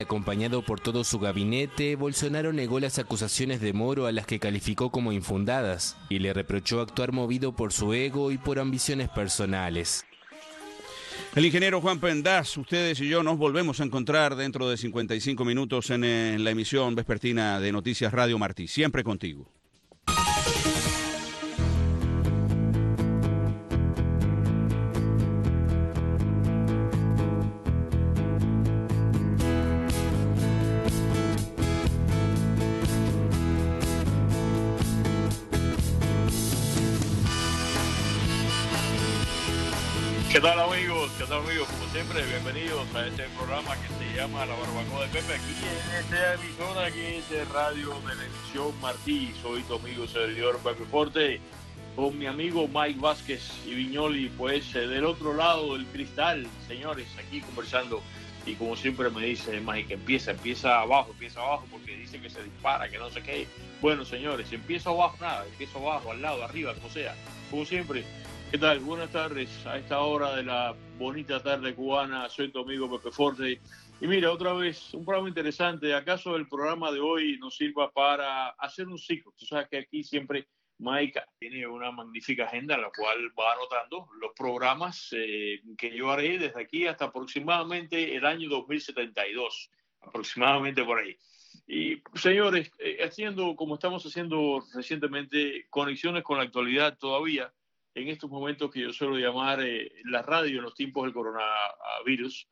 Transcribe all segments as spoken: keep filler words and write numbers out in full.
Acompañado por todo su gabinete, Bolsonaro negó las acusaciones de Moro a las que calificó como infundadas y le reprochó actuar movido por su ego y por ambiciones personales. El ingeniero Juan Pendas, ustedes y yo nos volvemos a encontrar dentro de cincuenta y cinco minutos en, en la emisión vespertina de Noticias Radio Martí. Siempre contigo. ¿Qué tal amigos? ¿Qué tal amigos? Como siempre, bienvenidos a este programa que se llama La Barbacoa de Pepe, aquí en esta emisora aquí de Radio Televisión Martí. Soy tu amigo servidor Pepe Forte, con mi amigo Mike Vázquez y Viñoli, pues eh, del otro lado del cristal, señores, aquí conversando. Y como siempre me dice Mike, que empieza, empieza abajo, empieza abajo, porque dice que se dispara, que no sé qué. Bueno, señores, empieza abajo, nada, empieza abajo, al lado, arriba, como sea, como siempre. ¿Qué tal? Buenas tardes. A esta hora de la bonita tarde cubana, soy tu amigo Pepe Forte. Y mira, otra vez, un programa interesante. ¿Acaso el programa de hoy nos sirva para hacer un ciclo? Tú sabes que aquí siempre Mike tiene una magnífica agenda, la cual va anotando los programas eh, que yo haré desde aquí hasta aproximadamente el año dos mil setenta y dos, aproximadamente por ahí. Y señores, eh, haciendo como estamos haciendo recientemente, conexiones con la actualidad todavía, en estos momentos que yo suelo llamar eh, la radio en los tiempos del coronavirus,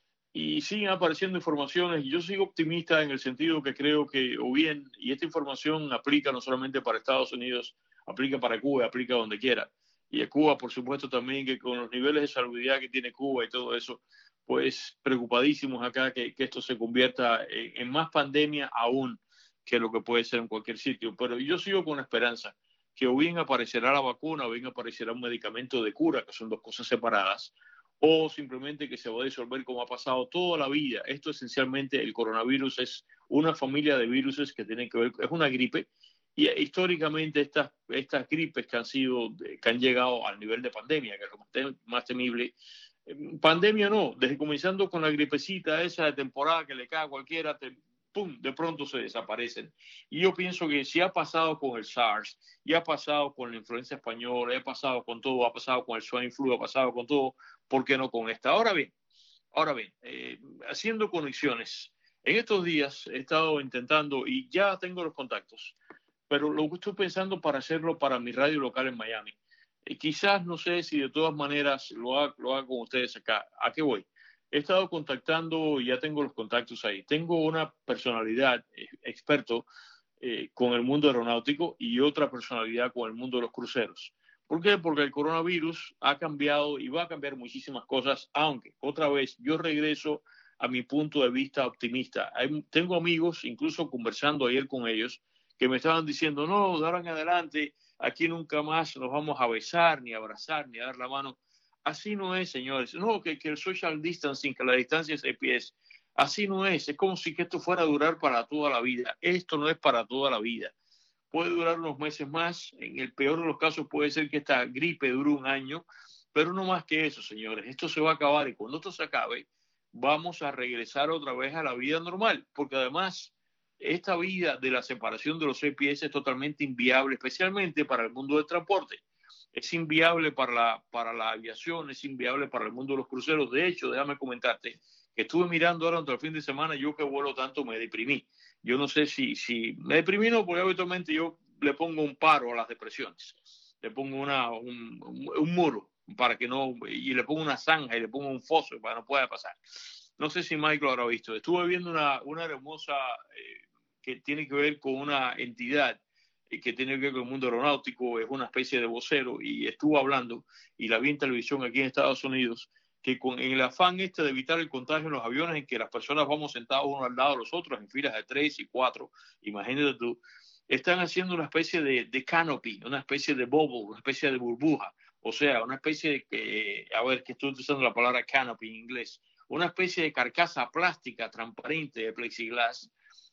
y siguen apareciendo informaciones, y yo sigo optimista en el sentido que creo que, o bien, y esta información aplica no solamente para Estados Unidos, aplica para Cuba, aplica donde quiera, y a Cuba, por supuesto, también, que con los niveles de salubridad que tiene Cuba y todo eso, pues preocupadísimos acá que, que esto se convierta en, en más pandemia aún que lo que puede ser en cualquier sitio. Pero yo sigo con esperanza que o bien aparecerá la vacuna o bien aparecerá un medicamento de cura, que son dos cosas separadas, o simplemente que se va a disolver como ha pasado toda la vida. Esto esencialmente, el coronavirus es una familia de viruses que tienen que ver, es una gripe, y históricamente estas, estas gripes que han sido, que han llegado al nivel de pandemia, que es lo más, más temible, pandemia no, desde comenzando con la gripecita esa de temporada que le cae a cualquiera, te, pum, de pronto se desaparecen. Y yo pienso que si ha pasado con el SARS, y ha pasado con la influenza española, ha pasado con todo, ha pasado con el swine flu, ha pasado con todo, ¿por qué no con esta? Ahora bien, ahora bien, eh, haciendo conexiones, en estos días he estado intentando, y ya tengo los contactos, pero lo que estoy pensando para hacerlo para mi radio local en Miami. Eh, quizás, no sé si de todas maneras lo haga, lo haga con ustedes acá. ¿A qué voy? He estado contactando, y ya tengo los contactos ahí. Tengo una personalidad, eh, experto eh, con el mundo aeronáutico, y otra personalidad con el mundo de los cruceros. ¿Por qué? Porque el coronavirus ha cambiado y va a cambiar muchísimas cosas, aunque, otra vez, yo regreso a mi punto de vista optimista. Hay, tengo amigos, incluso conversando ayer con ellos, que me estaban diciendo, no, de ahora en adelante, aquí nunca más nos vamos a besar, ni a abrazar, ni a dar la mano. Así no es, señores. No, que, que el social distancing, que la distancia es seis pies. Así no es. Es como si que esto fuera a durar para toda la vida. Esto no es para toda la vida. Puede durar unos meses más. En el peor de los casos puede ser que esta gripe dure un año, pero no más que eso, señores. Esto se va a acabar, y cuando esto se acabe, vamos a regresar otra vez a la vida normal, porque además esta vida de la separación de los seis pies es totalmente inviable, especialmente para el mundo del transporte. Es inviable para la, para la aviación, es inviable para el mundo de los cruceros. De hecho, déjame comentarte que estuve mirando ahora durante el fin de semana, yo que vuelo tanto me deprimí. Yo no sé si, si me deprimí, no, porque habitualmente yo le pongo un paro a las depresiones. Le pongo una, un, un, un muro para que no, y le pongo una zanja y le pongo un foso para que no pueda pasar. No sé si Mike lo habrá visto. Estuve viendo una, una hermosa eh, que tiene que ver con una entidad eh, que tiene que ver con el mundo aeronáutico, es una especie de vocero, y estuvo hablando, y la vi en televisión aquí en Estados Unidos, que con, en el afán este de evitar el contagio en los aviones, en que las personas vamos sentados uno al lado de los otros en filas de tres y cuatro, imagínate tú, están haciendo una especie de, de canopy, una especie de bubble, una especie de burbuja, o sea, una especie de, que, a ver, que estoy usando la palabra canopy en inglés, una especie de carcasa plástica transparente de plexiglas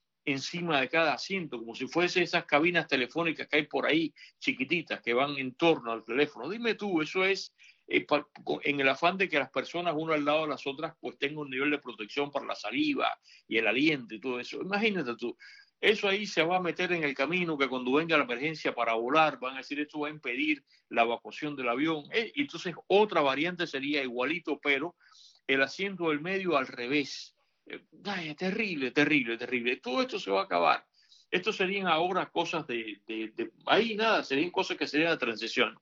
encima de cada asiento, como si fuese esas cabinas telefónicas que hay por ahí, chiquititas, que van en torno al teléfono. Dime tú, eso es eh, pa, en el afán de que las personas uno al lado de las otras pues tengan un nivel de protección para la saliva y el aliento y todo eso. Imagínate tú, eso ahí se va a meter en el camino que cuando venga la emergencia para volar van a decir esto va a impedir la evacuación del avión. Eh, entonces otra variante sería igualito, pero el asiento del medio al revés. Eh, ay, terrible, terrible, terrible. Todo esto se va a acabar. Esto serían ahora cosas de, de, de ahí nada, serían cosas que serían de transición.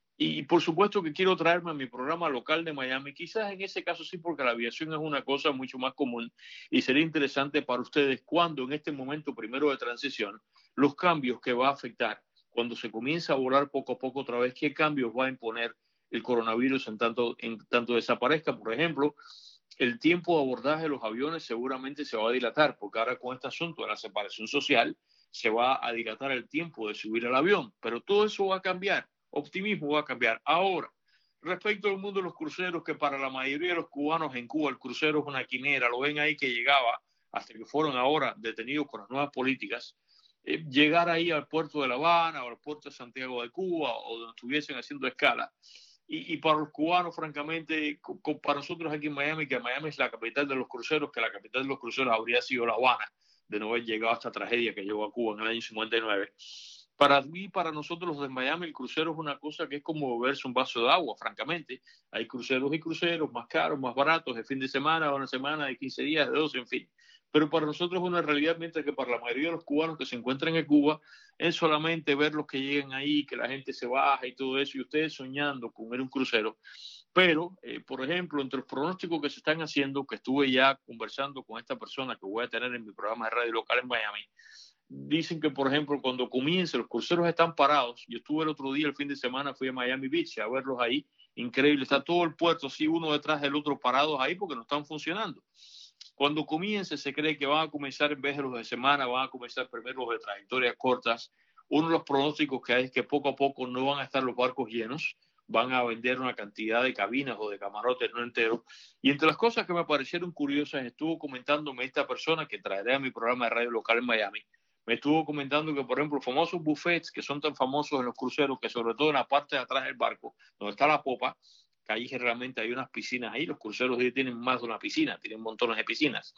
Y por supuesto que quiero traerme a mi programa local de Miami, quizás en ese caso sí, porque la aviación es una cosa mucho más común y sería interesante para ustedes cuando en este momento primero de transición, los cambios que va a afectar cuando se comienza a volar poco a poco otra vez, qué cambios va a imponer el coronavirus en tanto, en tanto desaparezca. Por ejemplo, el tiempo de abordaje de los aviones seguramente se va a dilatar, porque ahora con este asunto de la separación social se va a dilatar el tiempo de subir al avión, pero todo eso va a cambiar. Optimismo va a cambiar. Ahora, respecto al mundo de los cruceros, que para la mayoría de los cubanos en Cuba el crucero es una quimera, lo ven ahí que llegaba, hasta que fueron ahora detenidos con las nuevas políticas, eh, llegar ahí al puerto de La Habana o al puerto de Santiago de Cuba o donde estuviesen haciendo escala. Y, y para los cubanos, francamente, con, con, para nosotros aquí en Miami, que Miami es la capital de los cruceros, que la capital de los cruceros habría sido La Habana, de no haber llegado a esta tragedia que llegó a Cuba en el año cincuenta y nueve. Para mí, para nosotros los de Miami, el crucero es una cosa que es como beberse un vaso de agua, francamente. Hay cruceros y cruceros, más caros, más baratos, de fin de semana, una semana, de quince días, de doce, en fin. Pero para nosotros es una realidad, mientras que para la mayoría de los cubanos que se encuentran en Cuba, es solamente ver los que llegan ahí, que la gente se baja y todo eso, y ustedes soñando con ver un crucero. Pero, eh, por ejemplo, entre los pronósticos que se están haciendo, que estuve ya conversando con esta persona que voy a tener en mi programa de radio local en Miami, dicen que, por ejemplo, cuando comiencen, los cruceros están parados. Yo estuve el otro día, el fin de semana, fui a Miami Beach a verlos ahí. Increíble, está todo el puerto así, uno detrás del otro, parados ahí porque no están funcionando. Cuando comience, se cree que van a comenzar, en vez de los de semana, van a comenzar primero los de trayectorias cortas. Uno de los pronósticos que hay es que poco a poco no van a estar los barcos llenos, van a vender una cantidad de cabinas o de camarotes no enteros. Y entre las cosas que me parecieron curiosas, estuvo comentándome esta persona que traeré a mi programa de radio local en Miami. Me estuvo comentando que, por ejemplo, los famosos buffets que son tan famosos en los cruceros, que sobre todo en la parte de atrás del barco, donde está la popa, que ahí generalmente hay unas piscinas ahí, los cruceros ahí tienen más de una piscina, tienen montones de piscinas.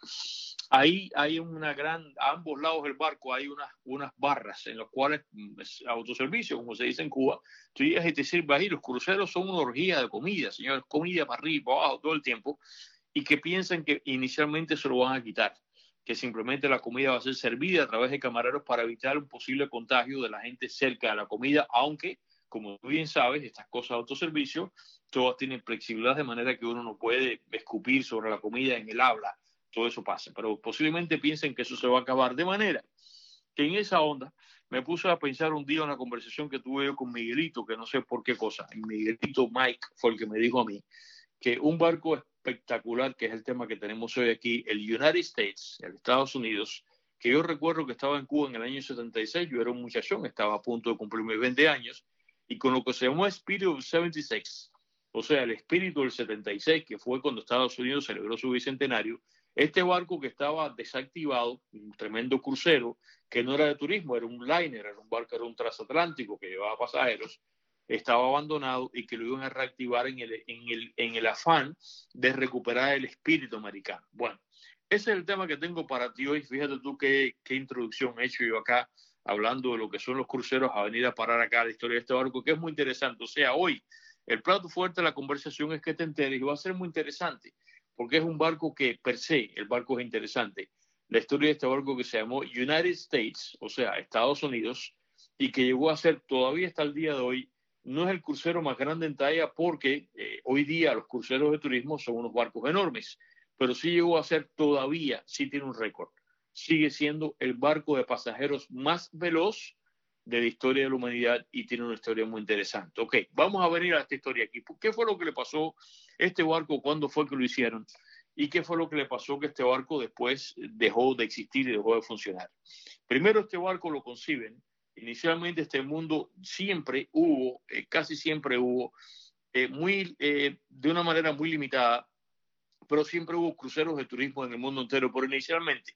Ahí hay una gran, a ambos lados del barco hay unas, unas barras en las cuales es autoservicio, como se dice en Cuba. Tú llegas y te sirves ahí. Los cruceros son una orgía de comida, señores, comida para arriba, para abajo, todo el tiempo, y que piensan que inicialmente se lo van a quitar, que simplemente la comida va a ser servida a través de camareros para evitar un posible contagio de la gente cerca de la comida, aunque, como tú bien sabes, estas cosas de autoservicio, todas tienen flexibilidad de manera que uno no puede escupir sobre la comida en el habla, todo eso pasa, pero posiblemente piensen que eso se va a acabar, de manera que en esa onda me puse a pensar un día en una conversación que tuve yo con Miguelito, que no sé por qué cosa, Miguelito Mike fue el que me dijo a mí, que un barco espectacular, que es el tema que tenemos hoy aquí, el United States, el Estados Unidos, que yo recuerdo que estaba en Cuba en el año setenta y seis, yo era un muchachón, estaba a punto de cumplir mis veinte años, y con lo que se llamó Spirit of setenta y seis, o sea, el espíritu del setenta y seis, que fue cuando Estados Unidos celebró su bicentenario, este barco que estaba desactivado, un tremendo crucero, que no era de turismo, era un liner, era un barco, era un transatlántico que llevaba pasajeros, estaba abandonado y que lo iban a reactivar en el, en el, en el afán de recuperar el espíritu americano. Bueno, ese es el tema que tengo para ti hoy. Fíjate tú qué, qué introducción he hecho yo acá, hablando de lo que son los cruceros, a venir a parar acá la historia de este barco, que es muy interesante. O sea, hoy el plato fuerte de la conversación es que te enteres, y va a ser muy interesante, porque es un barco que per se, el barco es interesante. La historia de este barco que se llamó United States, o sea, Estados Unidos, y que llegó a ser, todavía hasta el día de hoy, no es el crucero más grande en talla porque eh, hoy día los cruceros de turismo son unos barcos enormes, pero sí llegó a ser todavía, sí tiene un récord. Sigue siendo el barco de pasajeros más veloz de la historia de la humanidad y tiene una historia muy interesante. Ok, vamos a venir a esta historia aquí. ¿Qué fue lo que le pasó a este barco? ¿Cuándo fue que lo hicieron? ¿Y qué fue lo que le pasó que este barco después dejó de existir y dejó de funcionar? Primero, este barco lo conciben. Inicialmente este mundo siempre hubo, eh, casi siempre hubo, eh, muy, eh, de una manera muy limitada, pero siempre hubo cruceros de turismo en el mundo entero. Pero inicialmente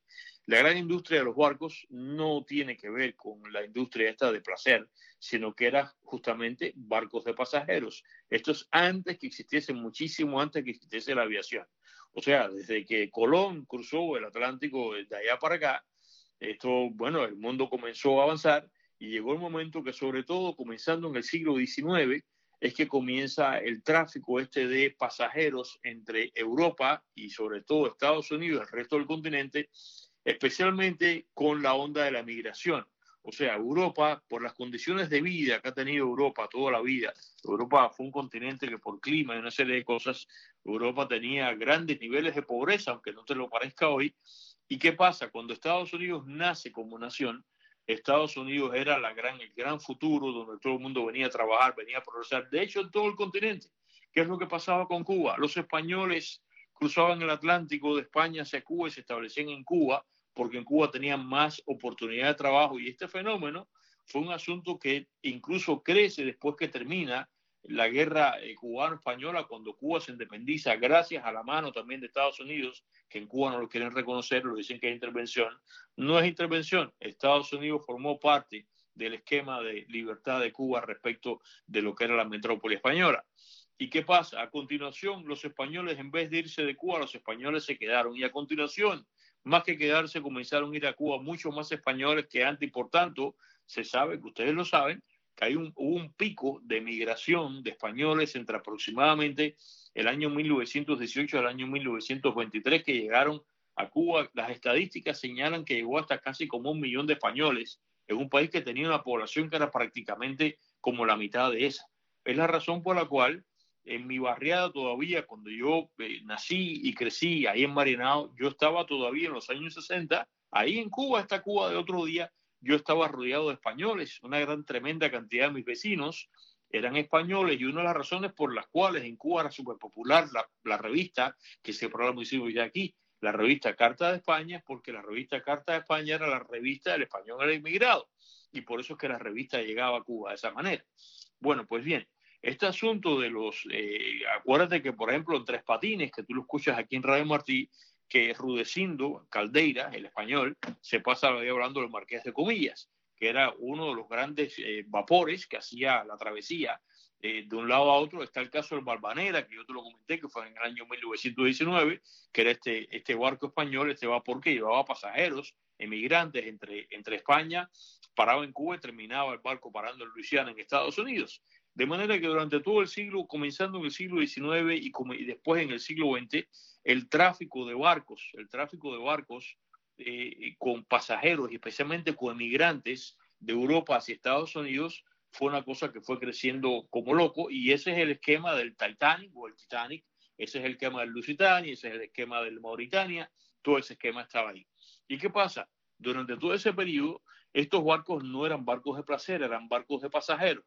La gran industria de los barcos no tiene que ver con la industria esta de placer, sino que era justamente barcos de pasajeros. Esto es antes que existiese, muchísimo antes que existiese la aviación. O sea, desde que Colón cruzó el Atlántico de allá para acá, esto, bueno, el mundo comenzó a avanzar y llegó el momento que, sobre todo comenzando en el siglo diecinueve, es que comienza el tráfico este de pasajeros entre Europa y sobre todo Estados Unidos y el resto del continente, especialmente con la onda de la migración. O sea, Europa, por las condiciones de vida que ha tenido Europa toda la vida, Europa fue un continente que por clima y una serie de cosas, Europa tenía grandes niveles de pobreza, aunque no te lo parezca hoy. ¿Y qué pasa? Cuando Estados Unidos nace como nación, Estados Unidos era la gran, el gran futuro donde todo el mundo venía a trabajar, venía a progresar. De hecho, en todo el continente. ¿Qué es lo que pasaba con Cuba? Los españoles cruzaban el Atlántico de España hacia Cuba y se establecían en Cuba, porque en Cuba tenían más oportunidad de trabajo. Y este fenómeno fue un asunto que incluso crece después que termina la guerra eh, cubano-española, cuando Cuba se independiza, gracias a la mano también de Estados Unidos, que en Cuba no lo quieren reconocer, lo dicen que es intervención. No es intervención. Estados Unidos formó parte del esquema de libertad de Cuba respecto de lo que era la metrópoli española. ¿Y qué pasa? A continuación, los españoles, en vez de irse de Cuba, los españoles se quedaron. Y a continuación, más que quedarse, comenzaron a ir a Cuba muchos más españoles que antes. Y por tanto, se sabe, que ustedes lo saben, que hay un, hubo un pico de migración de españoles entre aproximadamente el año mil novecientos dieciocho al año mil novecientos veintitrés, que llegaron a Cuba. Las estadísticas señalan que llegó hasta casi como un millón de españoles en un país que tenía una población que era prácticamente como la mitad de esa. Es la razón por la cual en mi barriada todavía, cuando yo eh, nací y crecí ahí en Marinao, yo estaba todavía en los años sesenta, ahí en Cuba, esta Cuba de otro día, yo estaba rodeado de españoles. Una gran, tremenda cantidad de mis vecinos eran españoles, y una de las razones por las cuales en Cuba era súper popular la, la revista, que se programa ya aquí, la revista Carta de España, es porque la revista Carta de España era la revista del español era inmigrado, y por eso es que la revista llegaba a Cuba de esa manera. Bueno, pues bien, este asunto de los, eh, acuérdate que por ejemplo en Tres Patines, que tú lo escuchas aquí en Radio Martí, que Rudecindo Caldeira, el español, se pasa la vida hablando del Marqués de Comillas, que era uno de los grandes eh, vapores que hacía la travesía eh, de un lado a otro. Está el caso del Valvanera, que yo te lo comenté, que fue en el año mil novecientos diecinueve, que era este, este barco español, este vapor que llevaba pasajeros, emigrantes entre, entre España, paraba en Cuba y terminaba el barco parando en Luisiana, en Estados Unidos. De manera que durante todo el siglo, comenzando en el siglo diecinueve y, como, y después en el siglo veinte, el tráfico de barcos, el tráfico de barcos eh, con pasajeros y especialmente con emigrantes de Europa hacia Estados Unidos fue una cosa que fue creciendo como loco, y ese es el esquema del Titanic o el Titanic, ese es el esquema del Lusitania, ese es el esquema del Mauritania, todo ese esquema estaba ahí. ¿Y qué pasa? Durante todo ese periodo, estos barcos no eran barcos de placer, eran barcos de pasajeros.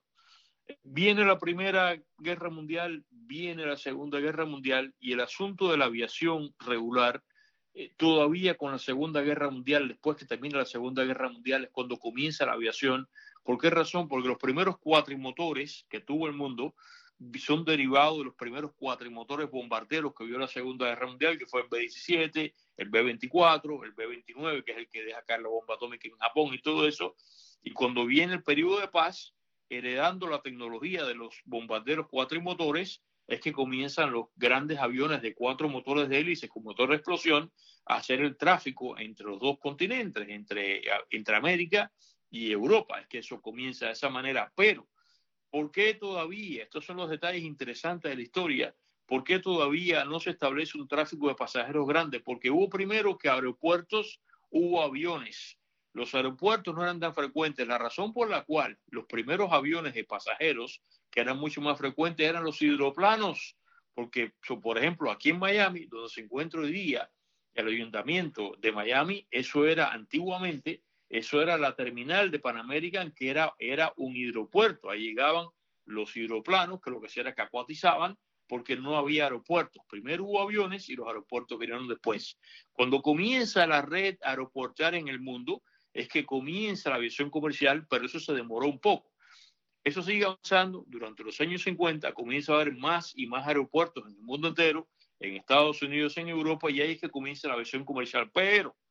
Viene la Primera Guerra Mundial, viene la Segunda Guerra Mundial, y el asunto de la aviación regular, eh, todavía con la Segunda Guerra Mundial, después que termina la Segunda Guerra Mundial, es cuando comienza la aviación. ¿Por qué razón? Porque los primeros cuatrimotores que tuvo el mundo son derivados de los primeros cuatrimotores bombarderos que vio la Segunda Guerra Mundial, que fue el B diecisiete, el B veinticuatro, el B veintinueve, que es el que deja caer la bomba atómica en Japón y todo eso. Y cuando viene el periodo de paz, heredando la tecnología de los bombarderos cuatrimotores, es que comienzan los grandes aviones de cuatro motores de hélice con motor de explosión a hacer el tráfico entre los dos continentes, entre, entre América y Europa. Es que eso comienza de esa manera. Pero, ¿por qué todavía? Estos son los detalles interesantes de la historia. ¿Por qué todavía no se establece un tráfico de pasajeros grande? Porque hubo primero que aeropuertos, hubo aviones. Los aeropuertos no eran tan frecuentes. La razón por la cual los primeros aviones de pasajeros, que eran mucho más frecuentes, eran los hidroplanos. Porque, por ejemplo, aquí en Miami, donde se encuentra hoy día el ayuntamiento de Miami, eso era antiguamente, eso era la terminal de Pan American, que era, era un hidropuerto. Ahí llegaban los hidroplanos, que lo que hacía era que acuatizaban, porque no había aeropuertos. Primero hubo aviones y los aeropuertos vinieron después. Cuando comienza la red aeroportuaria en el mundo, es que comienza la aviación comercial, pero eso se demoró un poco. Eso sigue avanzando. Durante los años cincuenta comienza a haber más y más aeropuertos en el mundo entero, en Estados Unidos, en Europa, y ahí es que comienza la aviación comercial. Pero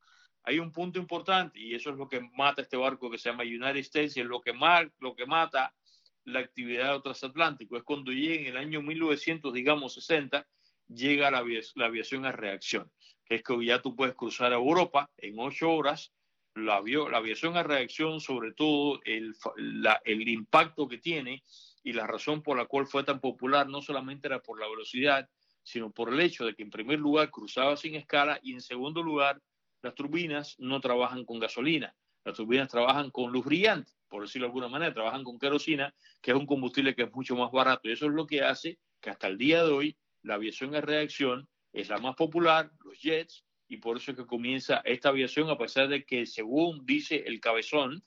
hay un punto importante y eso es lo que mata este barco que se llama United States y es lo que, mal, lo que mata la actividad de transatlántico. Es cuando llega en el año mil novecientos, digamos, sesenta, llega la, la aviación a reacción, que es que ya tú puedes cruzar a Europa en ocho horas. La, avio, la aviación a reacción, sobre todo el, la, el impacto que tiene y la razón por la cual fue tan popular, no solamente era por la velocidad, sino por el hecho de que en primer lugar cruzaba sin escala y en segundo lugar las turbinas no trabajan con gasolina, las turbinas trabajan con luz brillante, por decirlo de alguna manera, trabajan con querosina, que es un combustible que es mucho más barato, y eso es lo que hace que hasta el día de hoy la aviación a reacción es la más popular, los jets, y por eso es que comienza esta aviación, a pesar de que, según dice el cabezón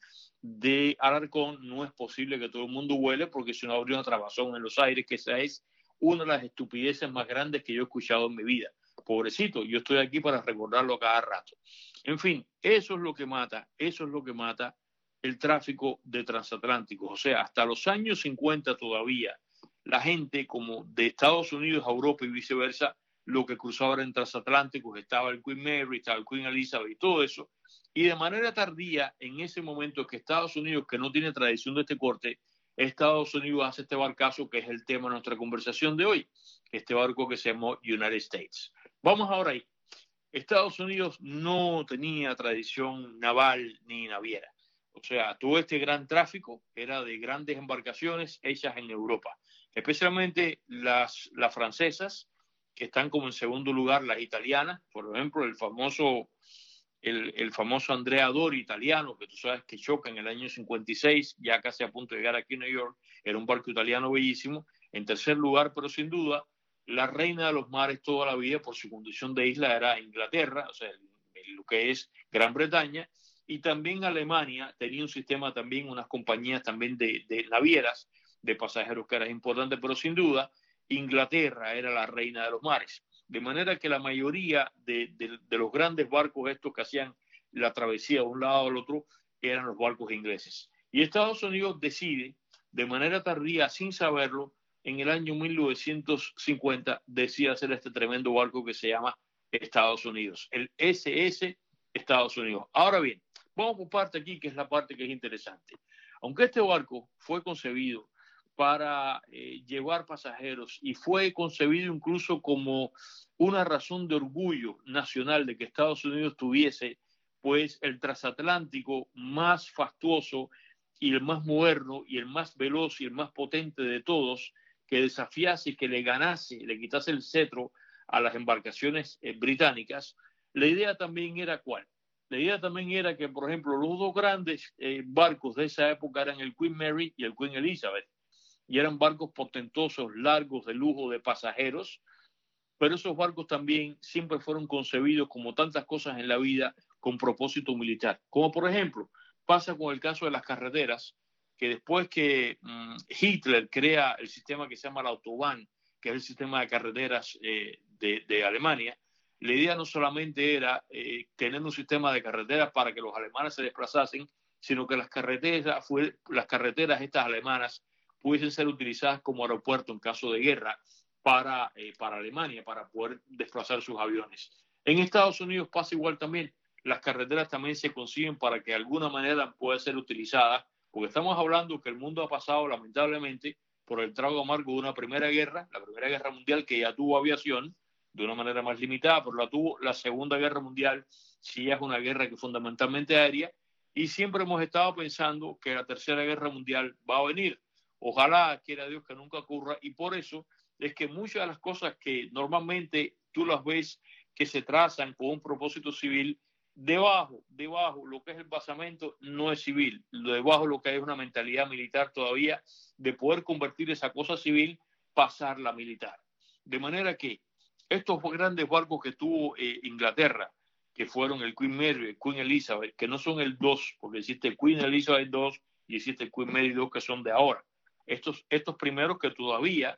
de Alarcón, no es posible que todo el mundo vuele, porque si no habría una trabazón en los aires, que esa es una de las estupideces más grandes que yo he escuchado en mi vida. Pobrecito, yo estoy aquí para recordarlo a cada rato. En fin, eso es lo que mata, eso es lo que mata el tráfico de transatlánticos. O sea, hasta los años cincuenta todavía, la gente como de Estados Unidos a Europa y viceversa, lo que cruzaba en transatlánticos, estaba el Queen Mary, estaba el Queen Elizabeth y todo eso. Y de manera tardía, en ese momento que Estados Unidos, que no tiene tradición de este corte, Estados Unidos hace este barcazo que es el tema de nuestra conversación de hoy, este barco que se llamó United States. Vamos ahora ahí. Estados Unidos no tenía tradición naval ni naviera. O sea, todo este gran tráfico era de grandes embarcaciones hechas en Europa, especialmente las, las francesas, que están como en segundo lugar las italianas, por ejemplo, el famoso, el, el famoso Andrea Dori italiano, que tú sabes que choca en el año cincuenta y seis, ya casi a punto de llegar aquí a New York, era un barco italiano bellísimo. En tercer lugar, pero sin duda, la reina de los mares toda la vida por su condición de isla era Inglaterra, o sea, lo que es Gran Bretaña, y también Alemania tenía un sistema también, unas compañías también de, de navieras, de pasajeros que eran importantes, pero sin duda Inglaterra era la reina de los mares. De manera que la mayoría de, de, de los grandes barcos estos que hacían la travesía de un lado al otro eran los barcos ingleses. Y Estados Unidos decide, de manera tardía, sin saberlo, en el año mil novecientos cincuenta, decide hacer este tremendo barco que se llama Estados Unidos, el ese ese Estados Unidos. Ahora bien, vamos por parte aquí, que es la parte que es interesante. Aunque este barco fue concebido para eh, llevar pasajeros y fue concebido incluso como una razón de orgullo nacional de que Estados Unidos tuviese pues el transatlántico más fastuoso y el más moderno y el más veloz y el más potente de todos, que desafiase y que le ganase, le quitase el cetro a las embarcaciones eh, británicas. La idea también era ¿cuál? La idea también era que, por ejemplo, los dos grandes eh, barcos de esa época eran el Queen Mary y el Queen Elizabeth, y eran barcos portentosos, largos, de lujo, de pasajeros, pero esos barcos también siempre fueron concebidos, como tantas cosas en la vida, con propósito militar. Como por ejemplo, pasa con el caso de las carreteras, que después que um, Hitler crea el sistema que se llama la Autobahn, que es el sistema de carreteras eh, de, de Alemania, la idea no solamente era eh, tener un sistema de carreteras para que los alemanes se desplazasen, sino que las carreteras, fue, las carreteras estas alemanas pudiesen ser utilizadas como aeropuerto en caso de guerra para, eh, para Alemania, para poder desplazar sus aviones. En Estados Unidos pasa igual también. Las carreteras también se consiguen para que de alguna manera puedan ser utilizadas, porque estamos hablando que el mundo ha pasado lamentablemente por el trago amargo de una primera guerra, la primera guerra mundial, que ya tuvo aviación de una manera más limitada, pero la tuvo. La segunda guerra mundial sí es una guerra que fundamentalmente aérea, y siempre hemos estado pensando que la tercera guerra mundial va a venir. Ojalá quiera Dios que nunca ocurra, y por eso es que muchas de las cosas que normalmente tú las ves que se trazan con un propósito civil, debajo, debajo, lo que es el basamento no es civil, debajo lo que hay es una mentalidad militar todavía de poder convertir esa cosa civil, pasarla a militar. De manera que estos grandes barcos que tuvo eh, Inglaterra, que fueron el Queen Mary, el Queen Elizabeth, que no son el dos, porque existe el Queen Elizabeth dos y existe el Queen Mary dos, que son de ahora. Estos, estos primeros que todavía,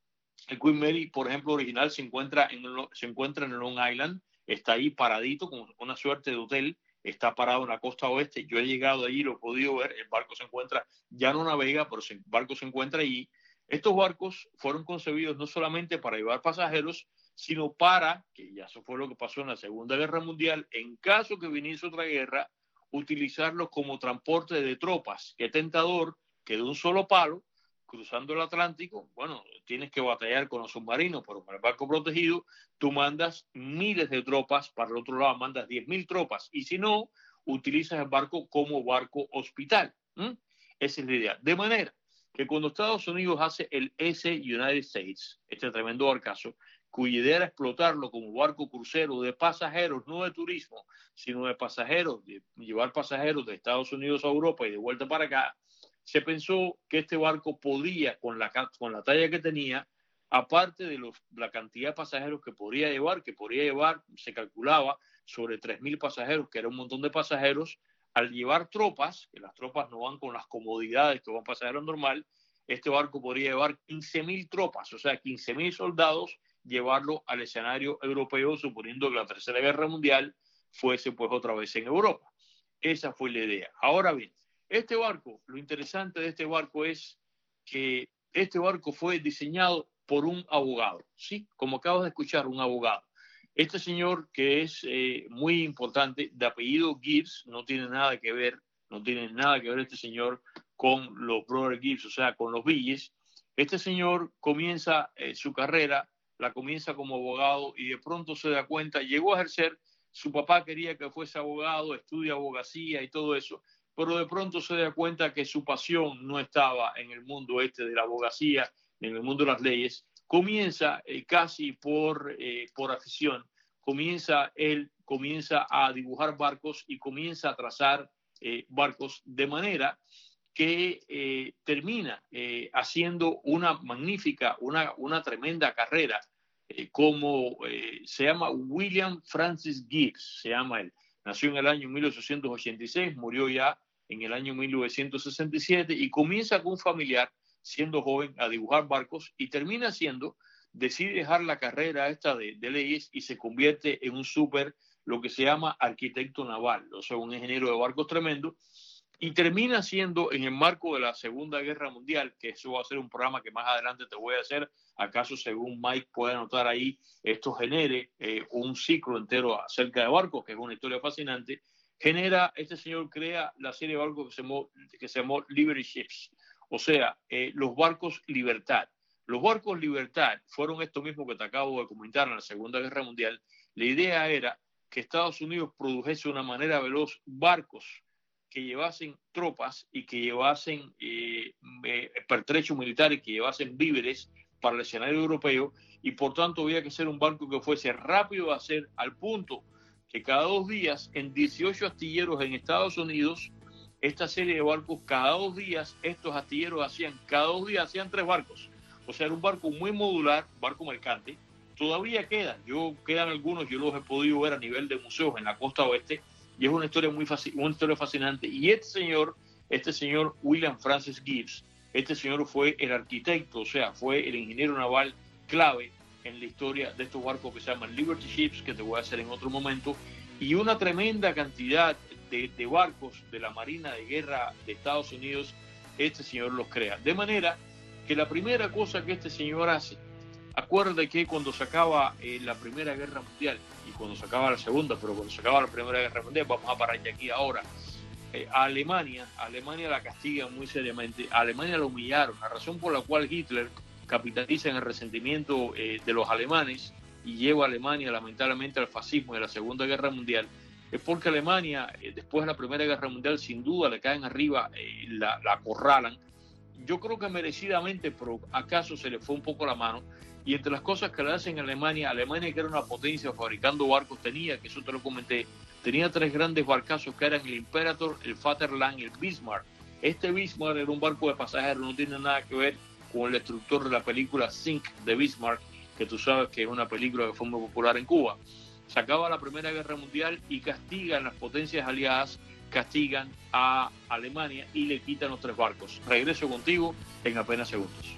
el Queen Mary, por ejemplo, original, se encuentra en, se encuentra en Long Island, está ahí paradito como una suerte de hotel, está parado en la costa oeste. Yo he llegado allí, lo he podido ver, el barco se encuentra, ya no navega, pero el barco se encuentra allí. Estos barcos fueron concebidos no solamente para llevar pasajeros, sino para, que ya eso fue lo que pasó en la Segunda Guerra Mundial, en caso que viniese otra guerra, utilizarlos como transporte de tropas. Qué tentador que de un solo palo, cruzando el Atlántico, bueno, tienes que batallar con los submarinos, pero con el barco protegido, tú mandas miles de tropas, para el otro lado mandas diez mil tropas, y si no, utilizas el barco como barco hospital. ¿Mm? Esa es la idea. De manera que cuando Estados Unidos hace el S United States, este tremendo barcazo, cuya idea era explotarlo como barco crucero de pasajeros, no de turismo, sino de pasajeros, de llevar pasajeros de Estados Unidos a Europa y de vuelta para acá, se pensó que este barco podía, con la, con la talla que tenía, aparte de los, la cantidad de pasajeros que podría llevar, que podría llevar, se calculaba, sobre tres mil pasajeros, que era un montón de pasajeros, al llevar tropas, que las tropas no van con las comodidades que va un pasajero normal, este barco podría llevar quince mil tropas, o sea, quince mil soldados, llevarlo al escenario europeo, suponiendo que la Tercera Guerra Mundial fuese pues otra vez en Europa. Esa fue la idea. Ahora bien, este barco, lo interesante de este barco es que este barco fue diseñado por un abogado, ¿sí? Como acabas de escuchar, un abogado. Este señor, que es eh, muy importante, de apellido Gibbs, no tiene nada que ver, no tiene nada que ver este señor con los Brother Gibbs, o sea, con los Billes. Este señor comienza eh, su carrera, la comienza como abogado y de pronto se da cuenta, llegó a ejercer, su papá quería que fuese abogado, estudia abogacía y todo eso, pero de pronto se da cuenta que su pasión no estaba en el mundo este de la abogacía, en el mundo de las leyes. Comienza eh, casi por, eh, por afición, comienza él, comienza a dibujar barcos y comienza a trazar eh, barcos de manera que eh, termina eh, haciendo una magnífica, una, una tremenda carrera, eh, como eh, se llama William Francis Gibbs, se llama él. Nació en el año mil ochocientos ochenta y seis, murió ya en el año mil novecientos sesenta y siete y comienza con un familiar, siendo joven, a dibujar barcos y termina siendo, decide dejar la carrera esta de, de leyes y se convierte en un súper, lo que se llama arquitecto naval, o sea, un ingeniero de barcos tremendo, y termina siendo en el marco de la Segunda Guerra Mundial, que eso va a ser un programa que más adelante te voy a hacer, acaso según Mike puede anotar ahí, esto genere eh, un ciclo entero acerca de barcos, que es una historia fascinante, genera, este señor crea la serie de barcos que se llamó, que se llamó Liberty Ships, o sea, eh, los barcos Libertad. Los barcos Libertad fueron esto mismo que te acabo de comentar en la Segunda Guerra Mundial. La idea era que Estados Unidos produjese de una manera veloz barcos que llevasen tropas y que llevasen eh, eh, pertrechos militares, que llevasen víveres para el escenario europeo, y por tanto había que ser un barco que fuese rápido de hacer, al punto que cada dos días en dieciocho astilleros en Estados Unidos, esta serie de barcos, cada dos días, estos astilleros hacían, cada dos días hacían tres barcos. O sea, era un barco muy modular, barco mercante. Todavía quedan, yo, quedan algunos, yo los he podido ver a nivel de museos en la costa oeste, y es una historia muy una historia fascinante. Y este señor, este señor William Francis Gibbs, este señor fue el arquitecto, o sea, fue el ingeniero naval clave en la historia de estos barcos que se llaman Liberty Ships, que te voy a hacer en otro momento, y una tremenda cantidad de, de barcos de la Marina de Guerra de Estados Unidos, este señor los crea. De manera que la primera cosa que este señor hace, acuérdate que cuando se acaba eh, la Primera Guerra Mundial, y cuando se acaba la Segunda, pero cuando se acaba la Primera Guerra Mundial, vamos a parar ya aquí ahora, eh, a Alemania, a Alemania la castigan muy seriamente, a Alemania la humillaron, la razón por la cual Hitler capitaliza en el resentimiento eh, de los alemanes y lleva a Alemania lamentablemente al fascismo de la Segunda Guerra Mundial, es porque Alemania, eh, después de la Primera Guerra Mundial, sin duda le caen arriba, eh, la, la acorralan. Yo creo que merecidamente, pero acaso se le fue un poco la mano. Y entre las cosas que le hacen a Alemania, Alemania, que era una potencia fabricando barcos, tenía, que eso te lo comenté, tenía tres grandes barcazos que eran el Imperator, el Vaterland y el Bismarck. Este Bismarck era un barco de pasajeros, no tiene nada que ver con el destructor de la película Sink de Bismarck, que tú sabes que es una película que fue muy popular en Cuba. Se acaba la Primera Guerra Mundial y castigan las potencias aliadas, castigan a Alemania y le quitan los tres barcos. Regreso contigo en apenas segundos.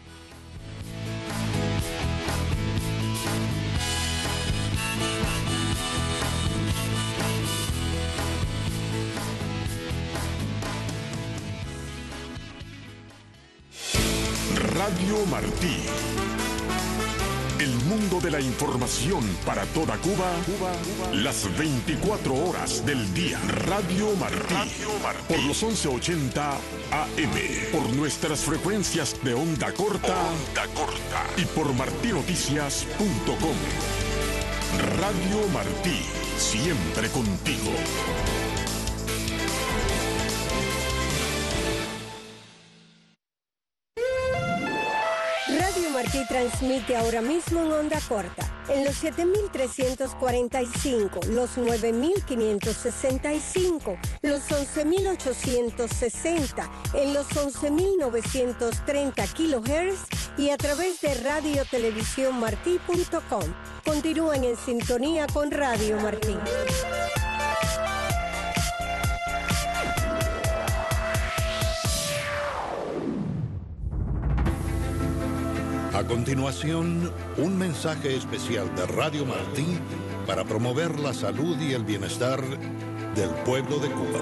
Radio Martí. El mundo de la información para toda Cuba, Cuba, Cuba. Las veinticuatro horas del día. Radio Martí. Radio Martí. Por los once ochenta A M. Por nuestras frecuencias de onda corta. Onda corta. Y por martí noticias punto com. Radio Martí. Siempre contigo. Radio Martí transmite ahora mismo en onda corta, en los siete mil trescientos cuarenta y cinco, los nueve mil quinientos sesenta y cinco, los once mil ochocientos sesenta, en los once mil novecientos treinta kilohertz y a través de radio televisión martí punto com. Continúen en sintonía con Radio Martí. A continuación, un mensaje especial de Radio Martí para promover la salud y el bienestar del pueblo de Cuba.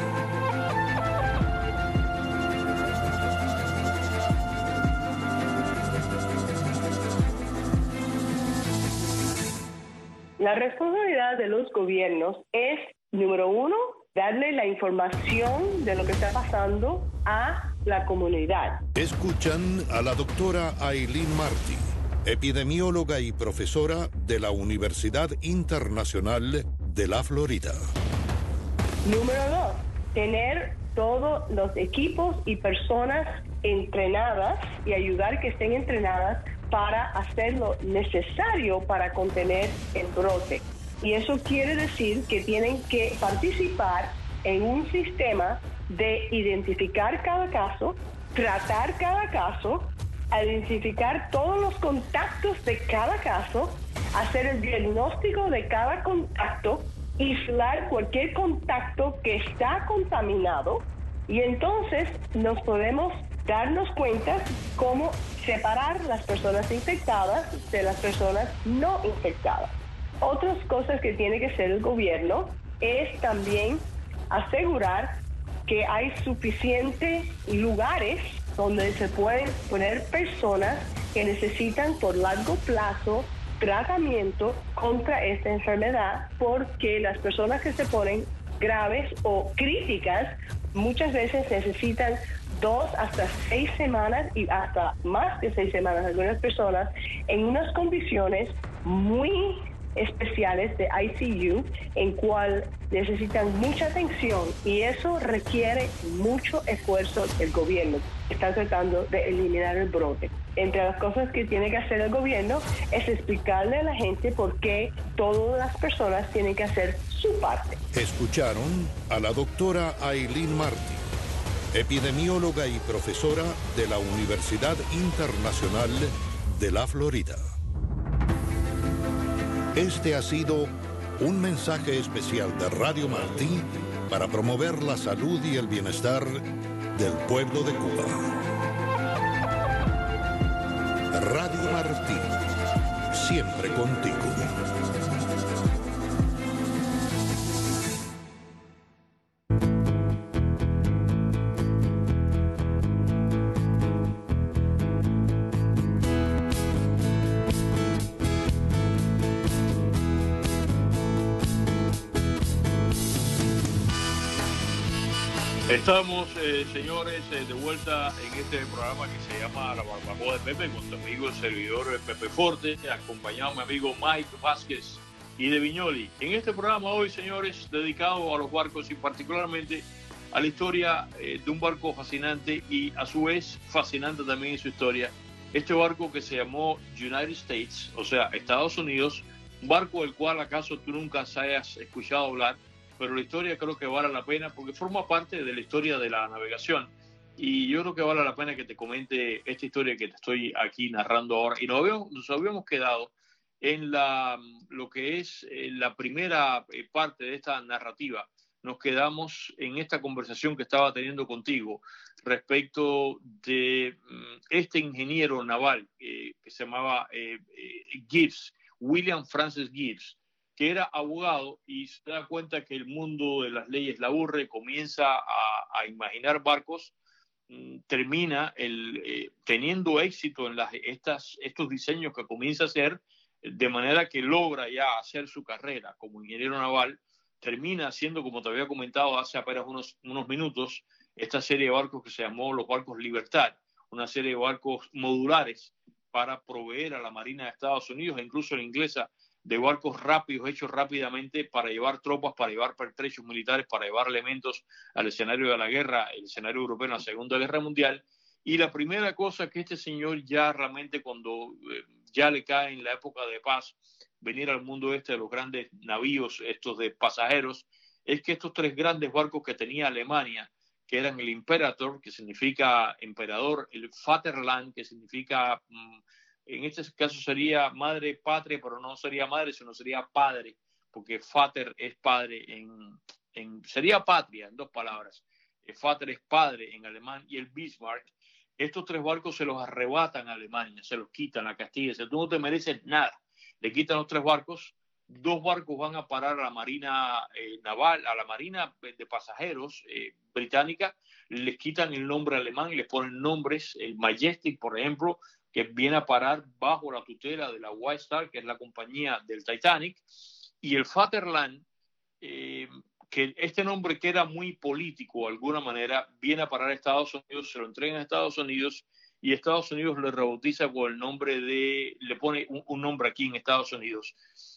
La responsabilidad de los gobiernos es, número uno, darle la información de lo que está pasando a la comunidad. Escuchan a la doctora Aileen Martí, epidemióloga y profesora de la Universidad Internacional de la Florida. Número dos, tener todos los equipos y personas entrenadas y ayudar que estén entrenadas para hacer lo necesario para contener el brote. Y eso quiere decir que tienen que participar en un sistema de identificar cada caso, tratar cada caso, identificar todos los contactos de cada caso, hacer el diagnóstico de cada contacto, aislar cualquier contacto que está contaminado y entonces nos podemos darnos cuenta cómo separar las personas infectadas de las personas no infectadas. Otras cosas que tiene que hacer el gobierno es también asegurar que hay suficientes lugares donde se pueden poner personas que necesitan por largo plazo tratamiento contra esta enfermedad, porque las personas que se ponen graves o críticas muchas veces necesitan dos hasta seis semanas y hasta más de seis semanas algunas personas en unas condiciones muy especiales de I C U en cual necesitan mucha atención y eso requiere mucho esfuerzo del gobierno. Está tratando de eliminar el brote. Entre las cosas que tiene que hacer el gobierno es explicarle a la gente por qué todas las personas tienen que hacer su parte. Escucharon a la doctora Aileen Martí, epidemióloga y profesora de la Universidad Internacional de la Florida. Este ha sido un mensaje especial de Radio Martí para promover la salud y el bienestar del pueblo de Cuba. Radio Martí, siempre contigo. Estamos, eh, señores, eh, de vuelta en este programa que se llama La Barbacoa de Pepe, con tu amigo el servidor Pepe Forte, acompañado de mi amigo Mike Vázquez y de Viñoli. En este programa hoy, señores, dedicado a los barcos y particularmente a la historia eh, de un barco fascinante y a su vez fascinante también en su historia. Este barco que se llamó United States, o sea, Estados Unidos, un barco del cual acaso tú nunca hayas escuchado hablar, pero la historia creo que vale la pena porque forma parte de la historia de la navegación y yo creo que vale la pena que te comente esta historia que te estoy aquí narrando ahora. Y nos habíamos, nos habíamos quedado en la, lo que es la primera parte de esta narrativa. Nos quedamos en esta conversación que estaba teniendo contigo respecto de este ingeniero naval eh, que se llamaba eh, eh, Gibbs, William Francis Gibbs, que era abogado y se da cuenta que el mundo de las leyes la aburre, comienza a, a imaginar barcos termina el, eh, teniendo éxito en las, estas, estos diseños que comienza a hacer, de manera que logra ya hacer su carrera como ingeniero naval, termina haciendo, como te había comentado hace apenas unos, unos minutos, esta serie de barcos que se llamó los barcos Libertad, una serie de barcos modulares para proveer a la Marina de Estados Unidos e incluso la inglesa de barcos rápidos, hechos rápidamente para llevar tropas, para llevar pertrechos militares, para llevar elementos al escenario de la guerra, el escenario europeo en la Segunda Guerra Mundial. Y la primera cosa que este señor ya realmente cuando eh, ya le cae en la época de paz venir al mundo este de los grandes navíos, estos de pasajeros, es que estos tres grandes barcos que tenía Alemania, que eran el Imperator, que significa emperador, el Vaterland, que significa, en este caso sería madre, patria, pero no sería madre, sino sería padre, porque Vater es padre, en, en, sería patria, en dos palabras. El Vater es padre en alemán, y el Bismarck. Estos tres barcos se los arrebatan a Alemania, se los quitan a Castilla. Dice, tú no te mereces nada. Le quitan los tres barcos. Dos barcos van a parar a la Marina eh, Naval, a la Marina de Pasajeros eh, británica. Les quitan el nombre alemán y les ponen nombres. El Majestic, por ejemplo, que viene a parar bajo la tutela de la White Star, que es la compañía del Titanic. Y el Vaterland, eh, que este nombre que era muy político de alguna manera, viene a parar a Estados Unidos, se lo entregan a Estados Unidos y Estados Unidos le rebautiza con el nombre de, le pone un, un nombre aquí en Estados Unidos.